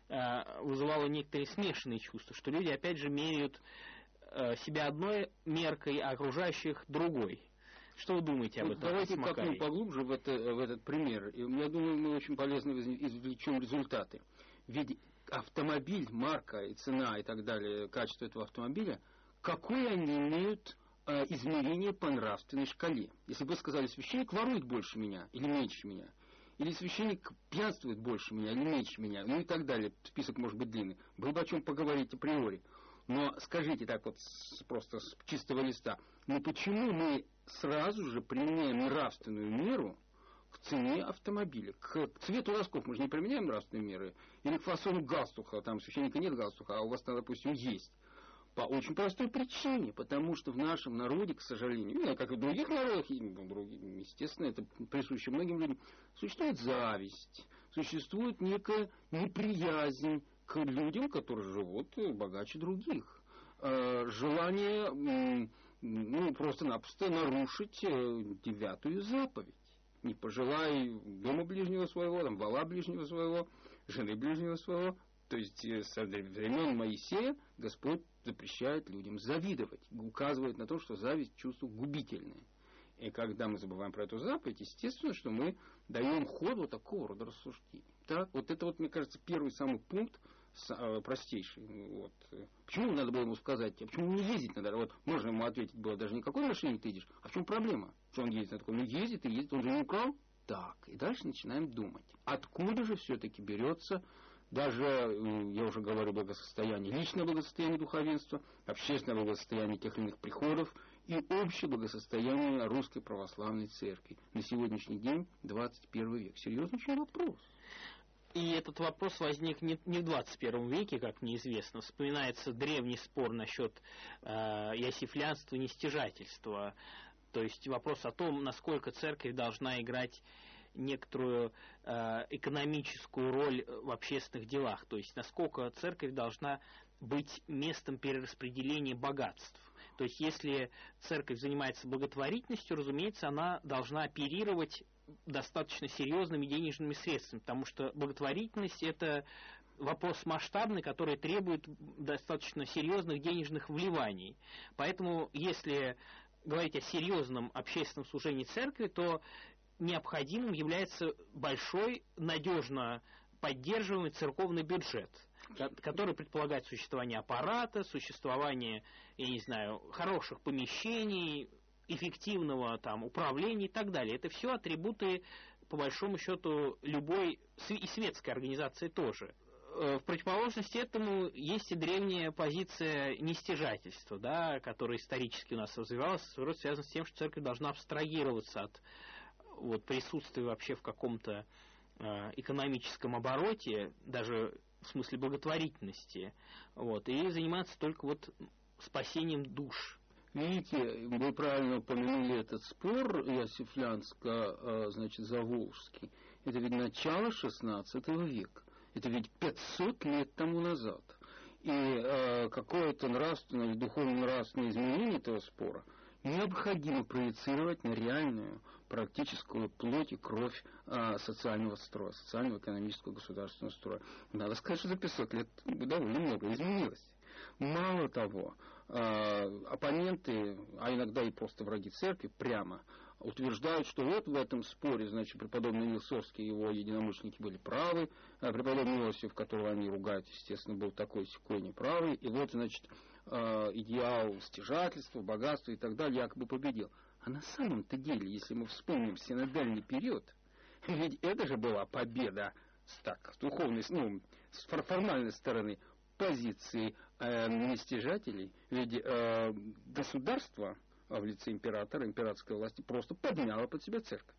э, вызывала некоторые смешанные чувства, что люди, опять же, меряют э, себя одной меркой, а окружающих другой. Что вы думаете об вот этом? Давайте копнем поглубже в, это, в этот пример. И я думаю, мы очень полезно извлечем результаты. Ведь автомобиль, марка и цена и так далее, качество этого автомобиля, какое они имеют э, измерение по нравственной шкале? Если бы вы сказали, священник ворует больше меня или меньше меня, или священник пьянствует больше меня или меньше меня, ну и так далее, список может быть длинный, было бы о чем поговорить априори. Но скажите так вот с, просто с чистого листа, ну почему мы сразу же применяем нравственную меру к цене автомобиля, к цвету носков мы же не применяем нравственные меры, или к фасону галстуха, там у священника нет галстуха, а у вас, допустим, есть. По очень простой причине, потому что в нашем народе, к сожалению, ну, как и в других народах, естественно, это присуще многим людям, существует зависть, существует некая неприязнь к людям, которые живут богаче других. Желание, ну, просто-напросто нарушить девятую заповедь. Не пожелай дома ближнего своего, там, вола ближнего своего, жены ближнего своего. То есть со времен Моисея Господь запрещает людям завидовать, указывает на то, что зависть чувство губительное. И когда мы забываем про эту заповедь, естественно, что мы даем ход вот такого рода рассуждений. Так, вот это вот, мне кажется, первый самый пункт, простейший. Вот. Почему надо было ему сказать, а почему не ездить надо? Вот можно ему ответить было даже не какой машине ты едешь, а в чем проблема? Что он ездит на таком? Ну ездит и ездит, он же не украл. Так, и дальше начинаем думать. Откуда же все-таки берется даже, я уже говорю, благосостояние, личное благосостояние духовенства, общественное благосостояние тех или иных приходов и общее благосостояние Русской Православной Церкви. На сегодняшний день, двадцать первый век. Серьезный очень вопрос. И этот вопрос возник не, не в двадцать первом веке, как мне известно. Вспоминается древний спор насчет э, иосифлянства и нестяжательства. То есть вопрос о том, насколько церковь должна играть некоторую э, экономическую роль в общественных делах. То есть насколько церковь должна быть местом перераспределения богатств. То есть если церковь занимается благотворительностью, разумеется, она должна оперировать достаточно серьезными денежными средствами, потому что благотворительность – это вопрос масштабный, который требует достаточно серьезных денежных вливаний. Поэтому, если говорить о серьезном общественном служении церкви, то необходимым является большой, надежно поддерживаемый церковный бюджет, который предполагает существование аппарата, существование, я не знаю, хороших помещений, эффективного там управления и так далее. Это все атрибуты, по большому счету, любой и светской организации тоже. В противоположность этому есть и древняя позиция нестяжательства, да, которая исторически у нас развивалась, связана с тем, что церковь должна абстрагироваться от вот, присутствия вообще в каком-то э, экономическом обороте, даже в смысле благотворительности, вот, и заниматься только вот спасением душ. Видите, вы правильно упомянули этот спор иосифлянско, значит, заволжский. Это ведь начало шестнадцатого века. Это ведь пятьсот лет тому назад. И э, какое-то нравственное или духовно-нравственное изменение этого спора необходимо проецировать на реальную практическую плоть и кровь э, социального строя, социального, экономического, государственного строя. Надо сказать, что за пятьсот лет довольно много изменилось. Мало того, э, оппоненты, а иногда и просто враги церкви, прямо утверждают, что вот в этом споре, значит, преподобный Нилсовский и его единомышленники были правы, а преподобный Иосиф, которого они ругают, естественно, был такой секой неправый, и вот, значит, э, идеал стяжательства, богатства и так далее якобы победил. А на самом-то деле, если мы вспомним синодальный период, ведь это же была победа с, так, с духовной, ну, с формальной стороны позиции э, нестяжателей, ведь э, государство в лице императора, императорской власти просто подняло под себя церковь.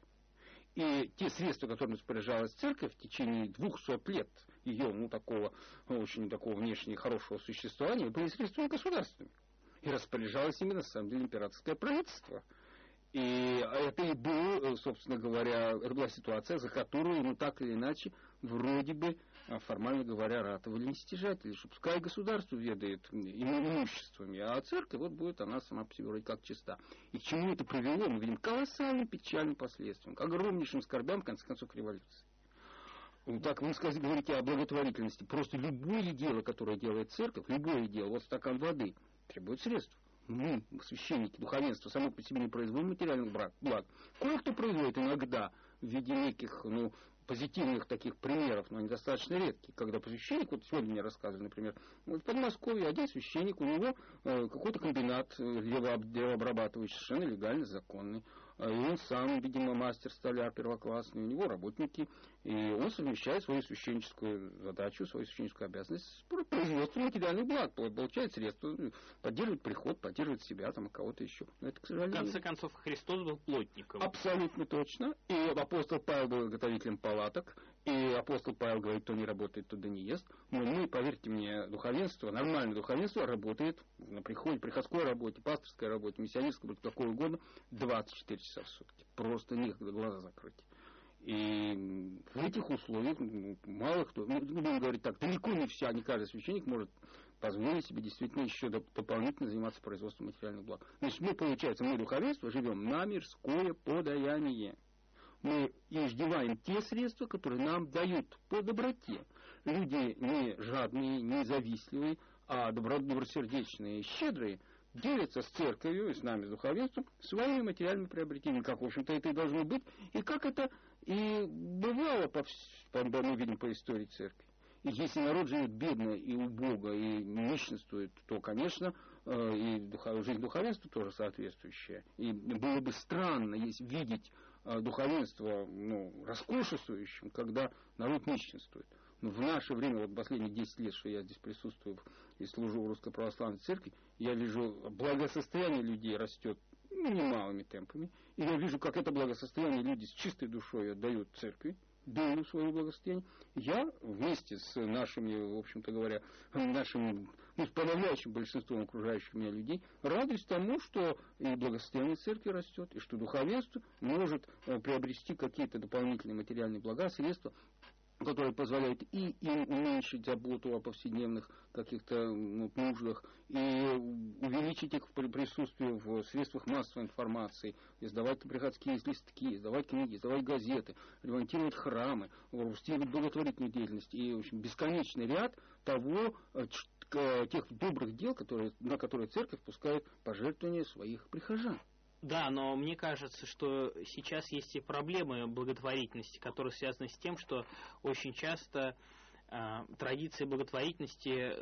И те средства, которыми распоряжалась церковь в течение двухсот лет ее, ну, такого, очень такого внешне хорошего существования, были средствами государственными. И распоряжалось именно, на самом деле, императорское правительство. И это и было, собственно говоря, это была ситуация, за которую, ну, так или иначе, вроде бы, формально говоря, ратовали нестяжатели, что пускай государство ведает имуществами, а церковь, вот будет она сама по себе вроде как чиста. И к чему это привело? Мы видим колоссальным печальным последствиям, к огромнейшим скорбям, в конце концов, к революции. Вот так вы сказали, говорите о благотворительности. Просто любое дело, которое делает церковь, любое дело, вот стакан воды, требует средств. Мы, священники, духовенство, само по себе не производим материальных благ. Кое-кто производит иногда в виде неких, ну, позитивных таких примеров, но они достаточно редкие, когда священник, вот сегодня мне рассказывали, например, в Подмосковье один священник, у него э, какой-то комбинат деревообрабатывающий, совершенно легальный, законный, и он сам, видимо, мастер-столяр первоклассный, у него работники, и он совмещает свою священническую задачу, свою священническую обязанность с производством материальных благ, получает средства, поддерживает приход, поддерживает себя, там, кого-то еще. Но это, к сожалению... В конце концов, Христос был плотником. Абсолютно точно. И апостол Павел был готовителем палаток, и апостол Павел говорит, кто не работает, тот да не ест. Но мы, поверьте мне, духовенство, нормальное духовенство работает на приходе, приходской работе, пасторской работе, миссионерской работе, какой угодно, двадцать четыре часа в сутки. Просто некогда глаза закрыть. И в этих условиях мало кто, ну, будем говорить так, далеко не вся, не каждый священник может позволить себе действительно еще дополнительно заниматься производством материальных благ. Значит, мы, получается, мы, духовенство, живем на мирское подаяние. Мы иждеваем те средства, которые нам дают по доброте. Люди не жадные, не завистливые, а добро, добросердечные и щедрые делятся с церковью и с нами, с духовенством, своими материальными приобретениями, как, в общем-то, это и должно быть, и как это и бывало, по, по, мы видим по истории церкви. И если народ живет бедно и убого, и нищенствует, то, конечно, и духов, жизнь духовенства тоже соответствующая. И было бы странно, если видеть духовенство, ну, роскошествующим, когда народ нищенствует. Но в наше время, вот последние десять лет, что я здесь присутствую и служу в Русской Православной Церкви, я вижу, благосостояние людей растет, ну, немалыми темпами. И я вижу, как это благосостояние люди с чистой душой отдают церкви, долю своего благосостояния. Я вместе с нашими, в общем-то говоря, нашим, ну, с подавляющим большинством окружающих меня людей радуюсь тому, что и благосостояние церкви растет, и что духовенство может приобрести какие-то дополнительные материальные блага, средства, которые позволяют и им уменьшить заботу о повседневных каких-то, ну, нуждах, и увеличить их присутствие в средствах массовой информации, издавать приходские листки, издавать книги, издавать газеты, ремонтировать храмы, вести благотворительную деятельность и, в общем, бесконечный ряд того, тех добрых дел, которые, на которые церковь пускает пожертвования своих прихожан. Да, но мне кажется, что сейчас есть и проблемы благотворительности, которые связаны с тем, что очень часто э, традиции благотворительности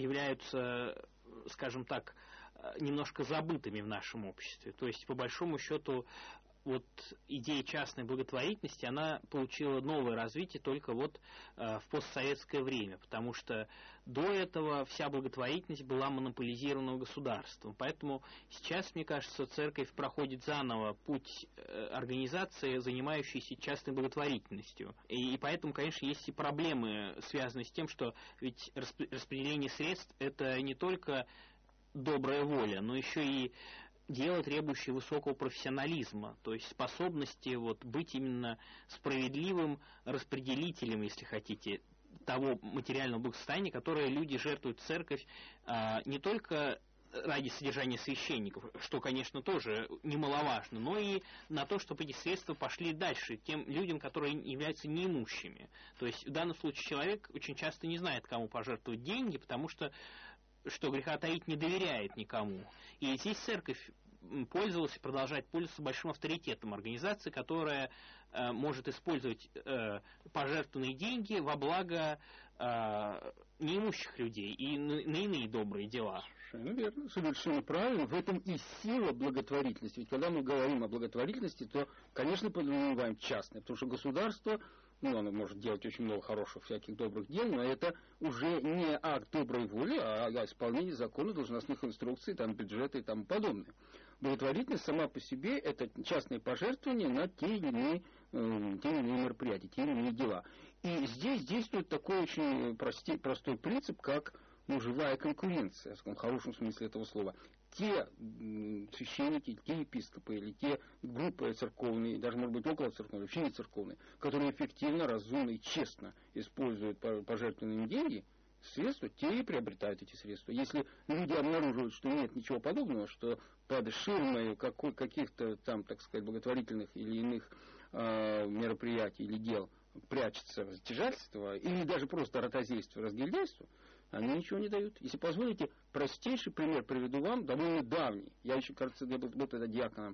являются, скажем так, немножко забытыми в нашем обществе. То есть, по большому счету, вот идея частной благотворительности, она получила новое развитие только вот э, в постсоветское время, потому что до этого вся благотворительность была монополизирована государством. Поэтому сейчас, мне кажется, церковь проходит заново путь э, организации, занимающейся частной благотворительностью. И, и поэтому, конечно, есть и проблемы, связанные с тем, что ведь расп- распределение средств – это не только добрая воля, но еще и дело, требующее высокого профессионализма, то есть способности вот быть именно справедливым распределителем, если хотите, того материального благосостояния, которое люди жертвуют в церковь а, не только ради содержания священников, что, конечно, тоже немаловажно, но и на то, чтобы эти средства пошли дальше тем людям, которые являются неимущими. То есть в данном случае человек очень часто не знает, кому пожертвовать деньги, потому что что греха таить, не доверяет никому. И здесь церковь пользовалась и продолжает пользоваться большим авторитетом организации, которая э, может использовать э, пожертвованные деньги во благо э, неимущих людей и на, на иные добрые дела. Совершенно верно, совершенно правильно. В этом и сила благотворительности. Ведь когда мы говорим о благотворительности, то, конечно, подразумеваем частное, потому что государство, ну, оно может делать очень много хороших всяких добрых дел, но это уже не акт доброй воли, а исполнение законов, должностных инструкций, там, бюджета и тому подобное. Благотворительность сама по себе – это частные пожертвования на те или иные, э, те или иные мероприятия, те или иные дела. И здесь действует такой очень прости, простой принцип, как, ну, живая конкуренция, в хорошем смысле этого слова. Те священники, те епископы или те группы церковные, даже, может быть, около церковные, вообще не церковные, которые эффективно, разумно и честно используют пожертвованные деньги, средства, те и приобретают эти средства. Если люди обнаруживают, что нет ничего подобного, что под ширмой какой, каких-то там, так сказать, благотворительных или иных э, мероприятий или дел прячется стяжательство или даже просто ротозейство, разгильдяйство, Они ничего не дают. Если позволите, простейший пример приведу вам, довольно давний. Я еще, кажется, был, был тогда диаконом.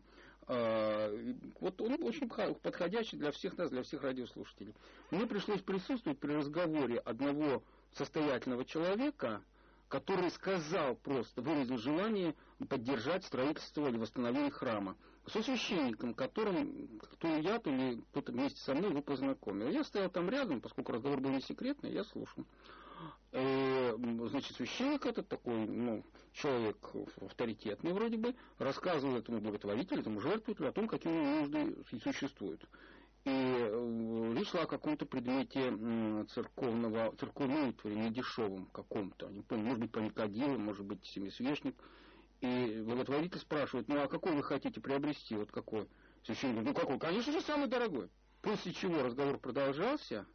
Вот он очень подходящий для всех нас, для всех радиослушателей. Мне пришлось присутствовать при разговоре одного состоятельного человека, который сказал просто, выразил желание поддержать строительство или восстановление храма, со священником, которым то ли я, то ли кто-то вместе со мной его познакомил. Я стоял там рядом, поскольку разговор был не секретный, я слушал. И, значит, священник этот такой, ну, человек авторитетный вроде бы, рассказывал этому благотворителю, этому жертвователю о том, какие нужды существуют. И речь шла о каком-то предмете церковного, церковного утвари, недешевом каком-то. Не помню, может быть, паникадил, может быть, семисвечник. И благотворитель спрашивает, ну, а какой вы хотите приобрести? Вот какой? Священник говорит, ну, какой? Конечно же, самый дорогой. После чего разговор продолжался.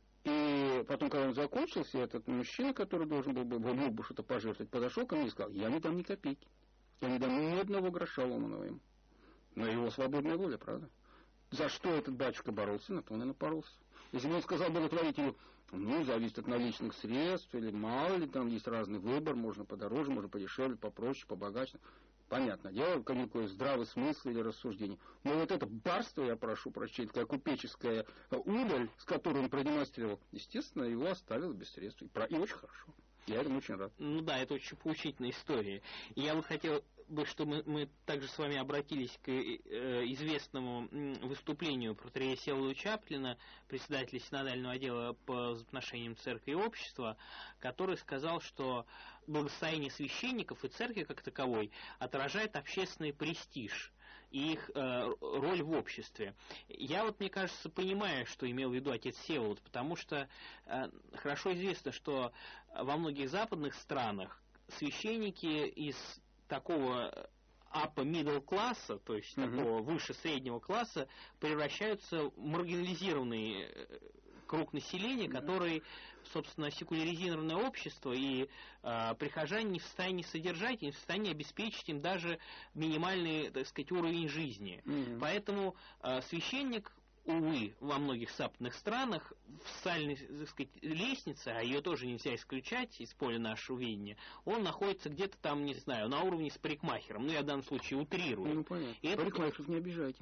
И потом, когда он закончился, этот мужчина, который должен был бы, мог бы что-то пожертвовать, подошел ко мне и сказал, я не дам ни копейки. Я не дам ни одного гроша ломаного ему. Но его свободная воля, правда? За что этот батюшка боролся, на то он и напоролся. Если бы он сказал благотворителю, ну, зависит от наличных средств, или мало ли, там есть разный выбор, можно подороже, можно подешевле, попроще, побогаче. Понятно, дело, какой здравый смысл или рассуждение. Но вот это барство, я прошу прощения, такая купеческая удаль, с которой он продемонстрировал, естественно, его оставило без средств. И, и очень хорошо. Я этому очень рад. Ну да, это очень поучительная история. И я бы хотел бы, чтобы мы, мы также с вами обратились к э, известному выступлению протоиерея Всеволода Чаплина, председателя синодального отдела по взаимоотношениям церкви и общества, который сказал, что благосостояние священников и церкви как таковой отражает общественный престиж и их э, роль в обществе. Я вот, мне кажется, понимаю, что имел в виду отец Всеволод, потому что э, хорошо известно, что во многих западных странах священники из такого upper middle класса, то есть uh-huh. такого выше среднего класса, превращаются в маргинализированный круг населения, uh-huh. который, собственно, секуляризированное общество, и э, прихожане не в состоянии содержать, не в состоянии обеспечить им даже минимальный, так сказать, уровень жизни. Uh-huh. Поэтому э, священник, увы, во многих западных странах в социальной, так сказать, лестнице, а ее тоже нельзя исключать из поля нашего видения, он находится где-то там, не знаю, на уровне с парикмахером. Ну, я в данном случае утрирую. Ну, понятно. Парикмахеров не обижайте.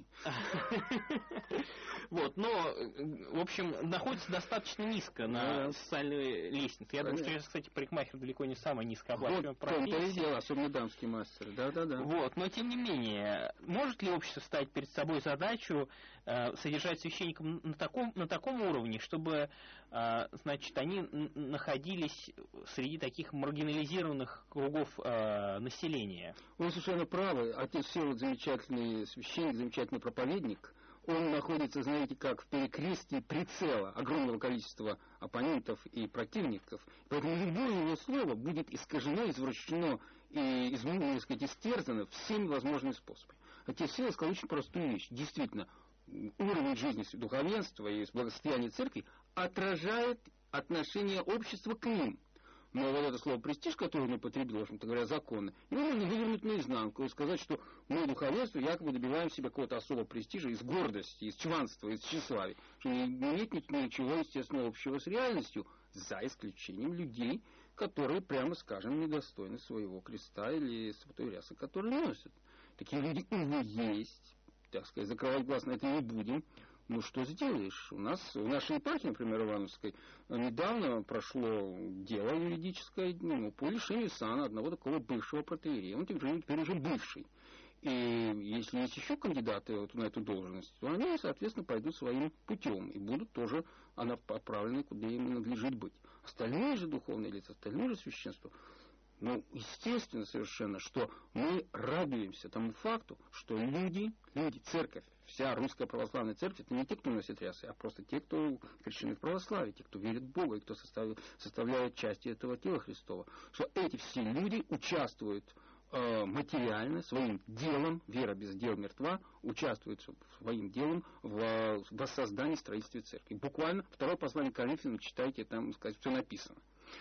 Вот, но, в общем, находится достаточно низко на социальной лестнице. Я думаю, что, кстати, парикмахер далеко не самая низкооплачиваемая профессия. Вот, дело, особенно дамский мастер. Да-да-да. Вот, но, тем не менее, может ли общество ставить перед собой задачу содержать священников на таком, на таком уровне, чтобы, значит, они находились среди таких маргинализированных кругов населения? Вы совершенно правы. Отец Всеволод замечательный священник, замечательный проповедник. Он находится, знаете, как в перекрестии прицела огромного количества оппонентов и противников. Поэтому любое его слово будет искажено, извращено и, так сказать, истерзано всеми возможными способами. Отец Всеволод сказал очень простую вещь. Действительно, уровень жизни духовенства и благосостояния церкви отражает отношение общества к ним. Но вот это слово «престиж», которое он употребил, в общем-то говоря, законно, его можно вывернуть наизнанку и сказать, что мы, духовенство, якобы добиваем себе какого-то особого престижа из гордости, из чванства, из тщеславия, что нет ничего, естественно, общего с реальностью, за исключением людей, которые, прямо скажем, недостойны своего креста или святой рясы, которые носят. Такие люди, увы, есть. Так сказать, закрывать глаз на это не будем. Ну, что сделаешь? У нас, в нашей епархии, например, Ивановской, недавно прошло дело юридическое, ну, по лишению сана одного такого бывшего протоиерея. Он теперь, теперь уже бывший. И если есть еще кандидаты вот на эту должность, то они, соответственно, пойдут своим путем и будут тоже отправлены, куда им надлежит быть. Остальные же духовные лица, остальное же священство, ну, естественно совершенно, что мы радуемся тому факту, что люди, люди, церковь, вся русская православная церковь, это не те, кто носит рясы, а просто те, кто крещены в православии, те, кто верит в Бога, и кто составляет, составляет части этого тела Христова. Что эти все люди участвуют э, материально, своим делом, вера без дел мертва, участвуют своим делом в воссоздании, строительстве церкви. Буквально второе послание к Коринфянам, читайте, там, сказать, все написано.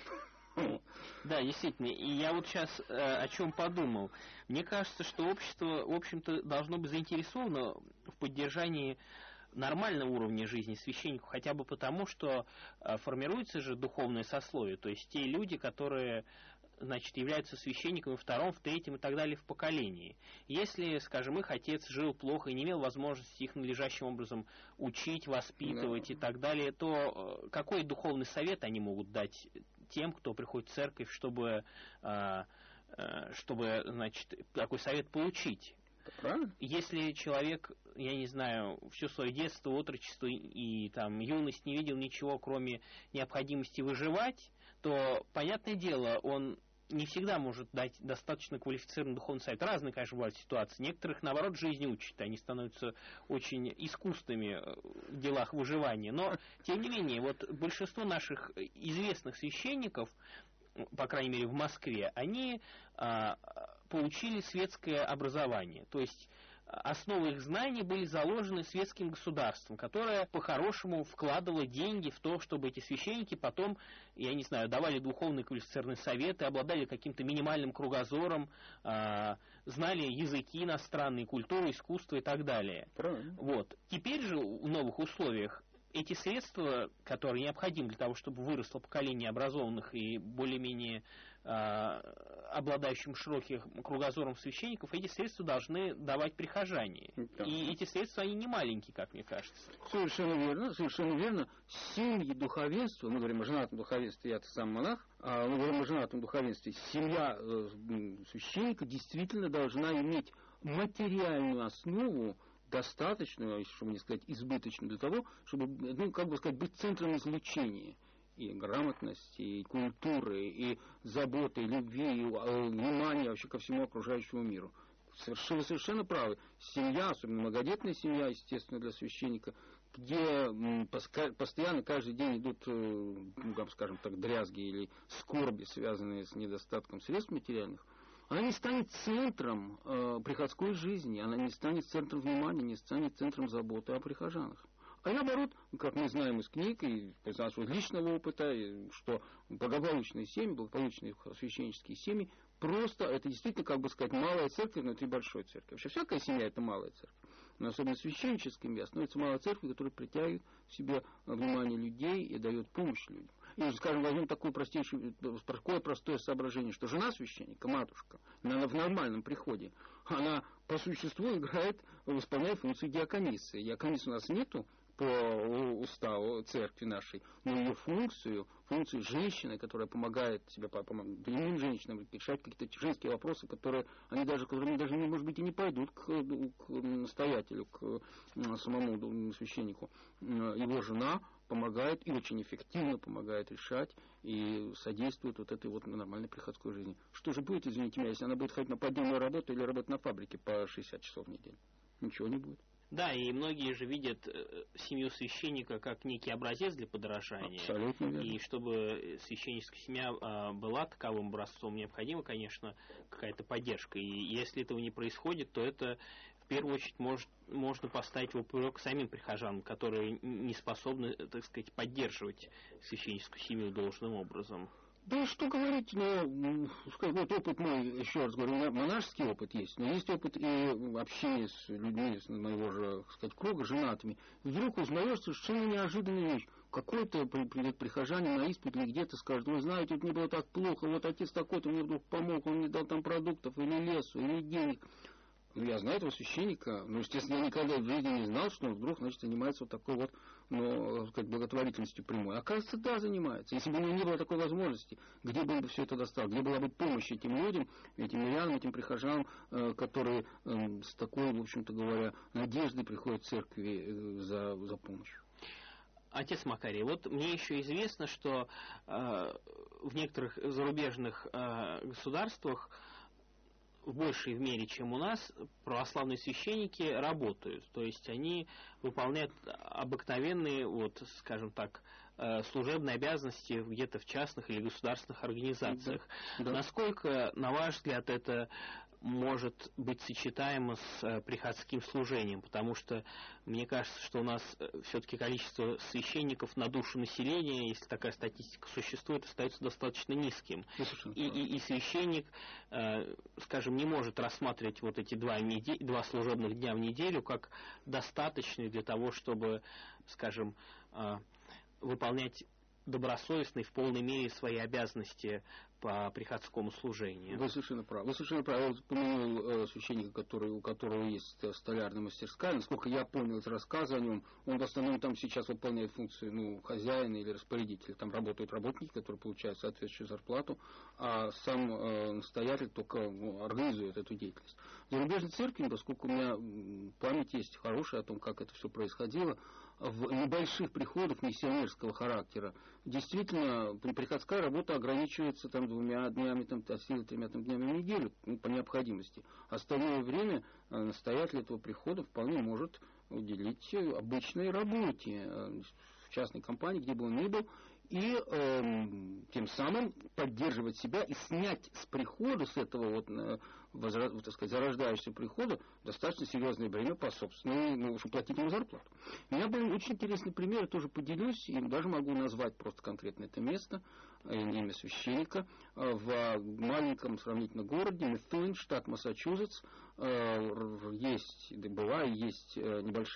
Да, действительно. И я вот сейчас э, о чем подумал. Мне кажется, что общество, в общем-то, должно быть заинтересовано в поддержании нормального уровня жизни священников, хотя бы потому, что э, формируется же духовное сословие, то есть те люди, которые, значит, являются священниками в втором, в третьем и так далее в поколении. Если, скажем, их отец жил плохо и не имел возможности их надлежащим образом учить, воспитывать и так далее, то э, какой духовный совет они могут дать тем, кто приходит в церковь, чтобы, э, э, чтобы, значит, такой совет получить? Правильно. Если человек, я не знаю, все свое детство, отрочество и, и там юность не видел ничего, кроме необходимости выживать, то, понятное дело, он не всегда может дать достаточно квалифицированный духовный совет. Разные, конечно, бывают ситуации. Некоторых, наоборот, жизнь учат. Они становятся очень искусными в делах выживания. Но, тем не менее, вот большинство наших известных священников, по крайней мере, в Москве, они а, получили светское образование. То есть основы их знаний были заложены светским государством, которое по-хорошему вкладывало деньги в то, чтобы эти священники потом, я не знаю, давали духовные квалифицированные советы, обладали каким-то минимальным кругозором, а, знали языки иностранные, культуру, искусство и так далее. Правильно. Вот. Теперь же в новых условиях эти средства, которые необходимы для того, чтобы выросло поколение образованных и более-менее э, обладающим широким кругозором священников, эти средства должны давать прихожане. Да. И эти средства, они не маленькие, как мне кажется. Совершенно верно, совершенно верно. Семьи духовенства, мы говорим о женатом духовенстве, я-то сам монах, а мы говорим о женатом духовенстве, семья э, священника действительно должна иметь материальную основу, достаточную, чтобы не сказать избыточную, для того, чтобы, ну, как бы сказать, быть центром излучения и грамотности, и культуры, и заботы, и любви, и внимания вообще ко всему окружающему миру. Совершенно, совершенно правы. Семья, особенно многодетная семья, естественно, для священника, где постоянно каждый день идут, ну, скажем так, дрязги или скорби, связанные с недостатком средств материальных, она не станет центром э, приходской жизни, она не станет центром внимания, не станет центром заботы о прихожанах. А наоборот, как мы знаем из книг и из нашего личного опыта, что благополучные семьи, благополучные священнические семьи, просто это действительно, как бы сказать, малая церковь внутри большой церкви. Вообще всякая семья — это малая церковь. Но особенно священническая семья становится малой церковью, которая притягивает в себе внимание людей и дает помощь людям. И, скажем, возьмем такое простейшее, такое простое соображение, что жена священника, матушка, она в нормальном приходе, она по существу играет, выполняет функцию диакониссы. Диакониссы у нас нету по уставу церкви нашей, но ее функцию, функцию женщины, которая помогает себе, другим женщинам решать какие-то женские вопросы, которые они даже, которые даже, может быть, и не пойдут к, к настоятелю, к самому священнику. Его жена помогает и очень эффективно помогает решать и содействует вот этой вот нормальной приходской жизни. Что же будет, извините меня, если она будет ходить на поддельную работу или работать на фабрике по шестьдесят часов в неделю? Ничего не будет. Да, и многие же видят семью священника как некий образец для подражания. Абсолютно верно. И чтобы священническая семья была таковым образцом, необходима, конечно, какая-то поддержка. И если этого не происходит, то это в первую очередь может, можно поставить в упрек самим прихожанам, которые не способны, так сказать, поддерживать священническую семью должным образом. Да что говорить, ну, вот опыт мой, еще раз говорю, монашеский опыт есть, но есть опыт и общения с людьми с моего же, так сказать, круга, женатыми. Вдруг узнаешь совершенно неожиданную вещь. Какой-то придет прихожанин на исповедь или где-то скажет: вы знаете, это мне было так плохо, вот отец такой-то мне вдруг помог, он мне дал там продуктов или лесу, или денег. Ну, я знаю этого священника, но, естественно, я никогда в жизни не знал, что он вдруг, значит, занимается вот такой вот, ну, так сказать, благотворительностью прямой. Оказывается, да, занимается. Если бы у него не было такой возможности, где бы он бы все это достал, где была бы помощь этим людям, этим мирянам, этим прихожанам, э, которые э, с такой, в общем-то говоря, надеждой приходят в церкви э, за, за помощью. Отец Макарий, вот мне еще известно, что э, в некоторых зарубежных э, государствах в большей мере, чем у нас, православные священники работают. То есть они выполняют обыкновенные, вот, скажем так, э, служебные обязанности где-то в частных или государственных организациях. Да. Насколько, на ваш взгляд, это может быть сочетаемо с э, приходским служением? Потому что мне кажется, что у нас э, все-таки количество священников на душу населения, если такая статистика существует, остается достаточно низким. И, и, и священник, э, скажем, не может рассматривать вот эти два, неде- два служебных дня в неделю как достаточные для того, чтобы, скажем, э, выполнять добросовестно и в полной мере свои обязанности по приходскому служению. Вы совершенно правы. Вы совершенно правы. Я упомянул э, священника, который, у которого есть э, столярная мастерская. Насколько я понял из рассказа о нем, он в основном там сейчас выполняет функцию ну, хозяина или распорядителя. Там работают работники, которые получают соответствующую зарплату, а сам э, настоятель только ну, организует эту деятельность. В зарубежной церкви, поскольку у меня память есть хорошая о том, как это все происходило, в небольших приходах миссионерского характера действительно приходская работа ограничивается там двумя днями, там, от силы тремя там, днями в неделю ну, по необходимости. Остальное время настоятель этого прихода вполне может уделить обычной работе в частной компании, где бы он ни был, и э, тем самым поддерживать себя и снять с прихода, с этого вот, э, возра, так сказать, зарождающегося прихода достаточно серьезное бремя по собственной, ну, чтобы платить ему зарплату. У меня был очень интересный пример, я тоже поделюсь, и даже могу назвать просто конкретно это место, имя священника, в маленьком сравнительно городе Мethuen, штат Массачусетс, есть, да, была и есть небольшая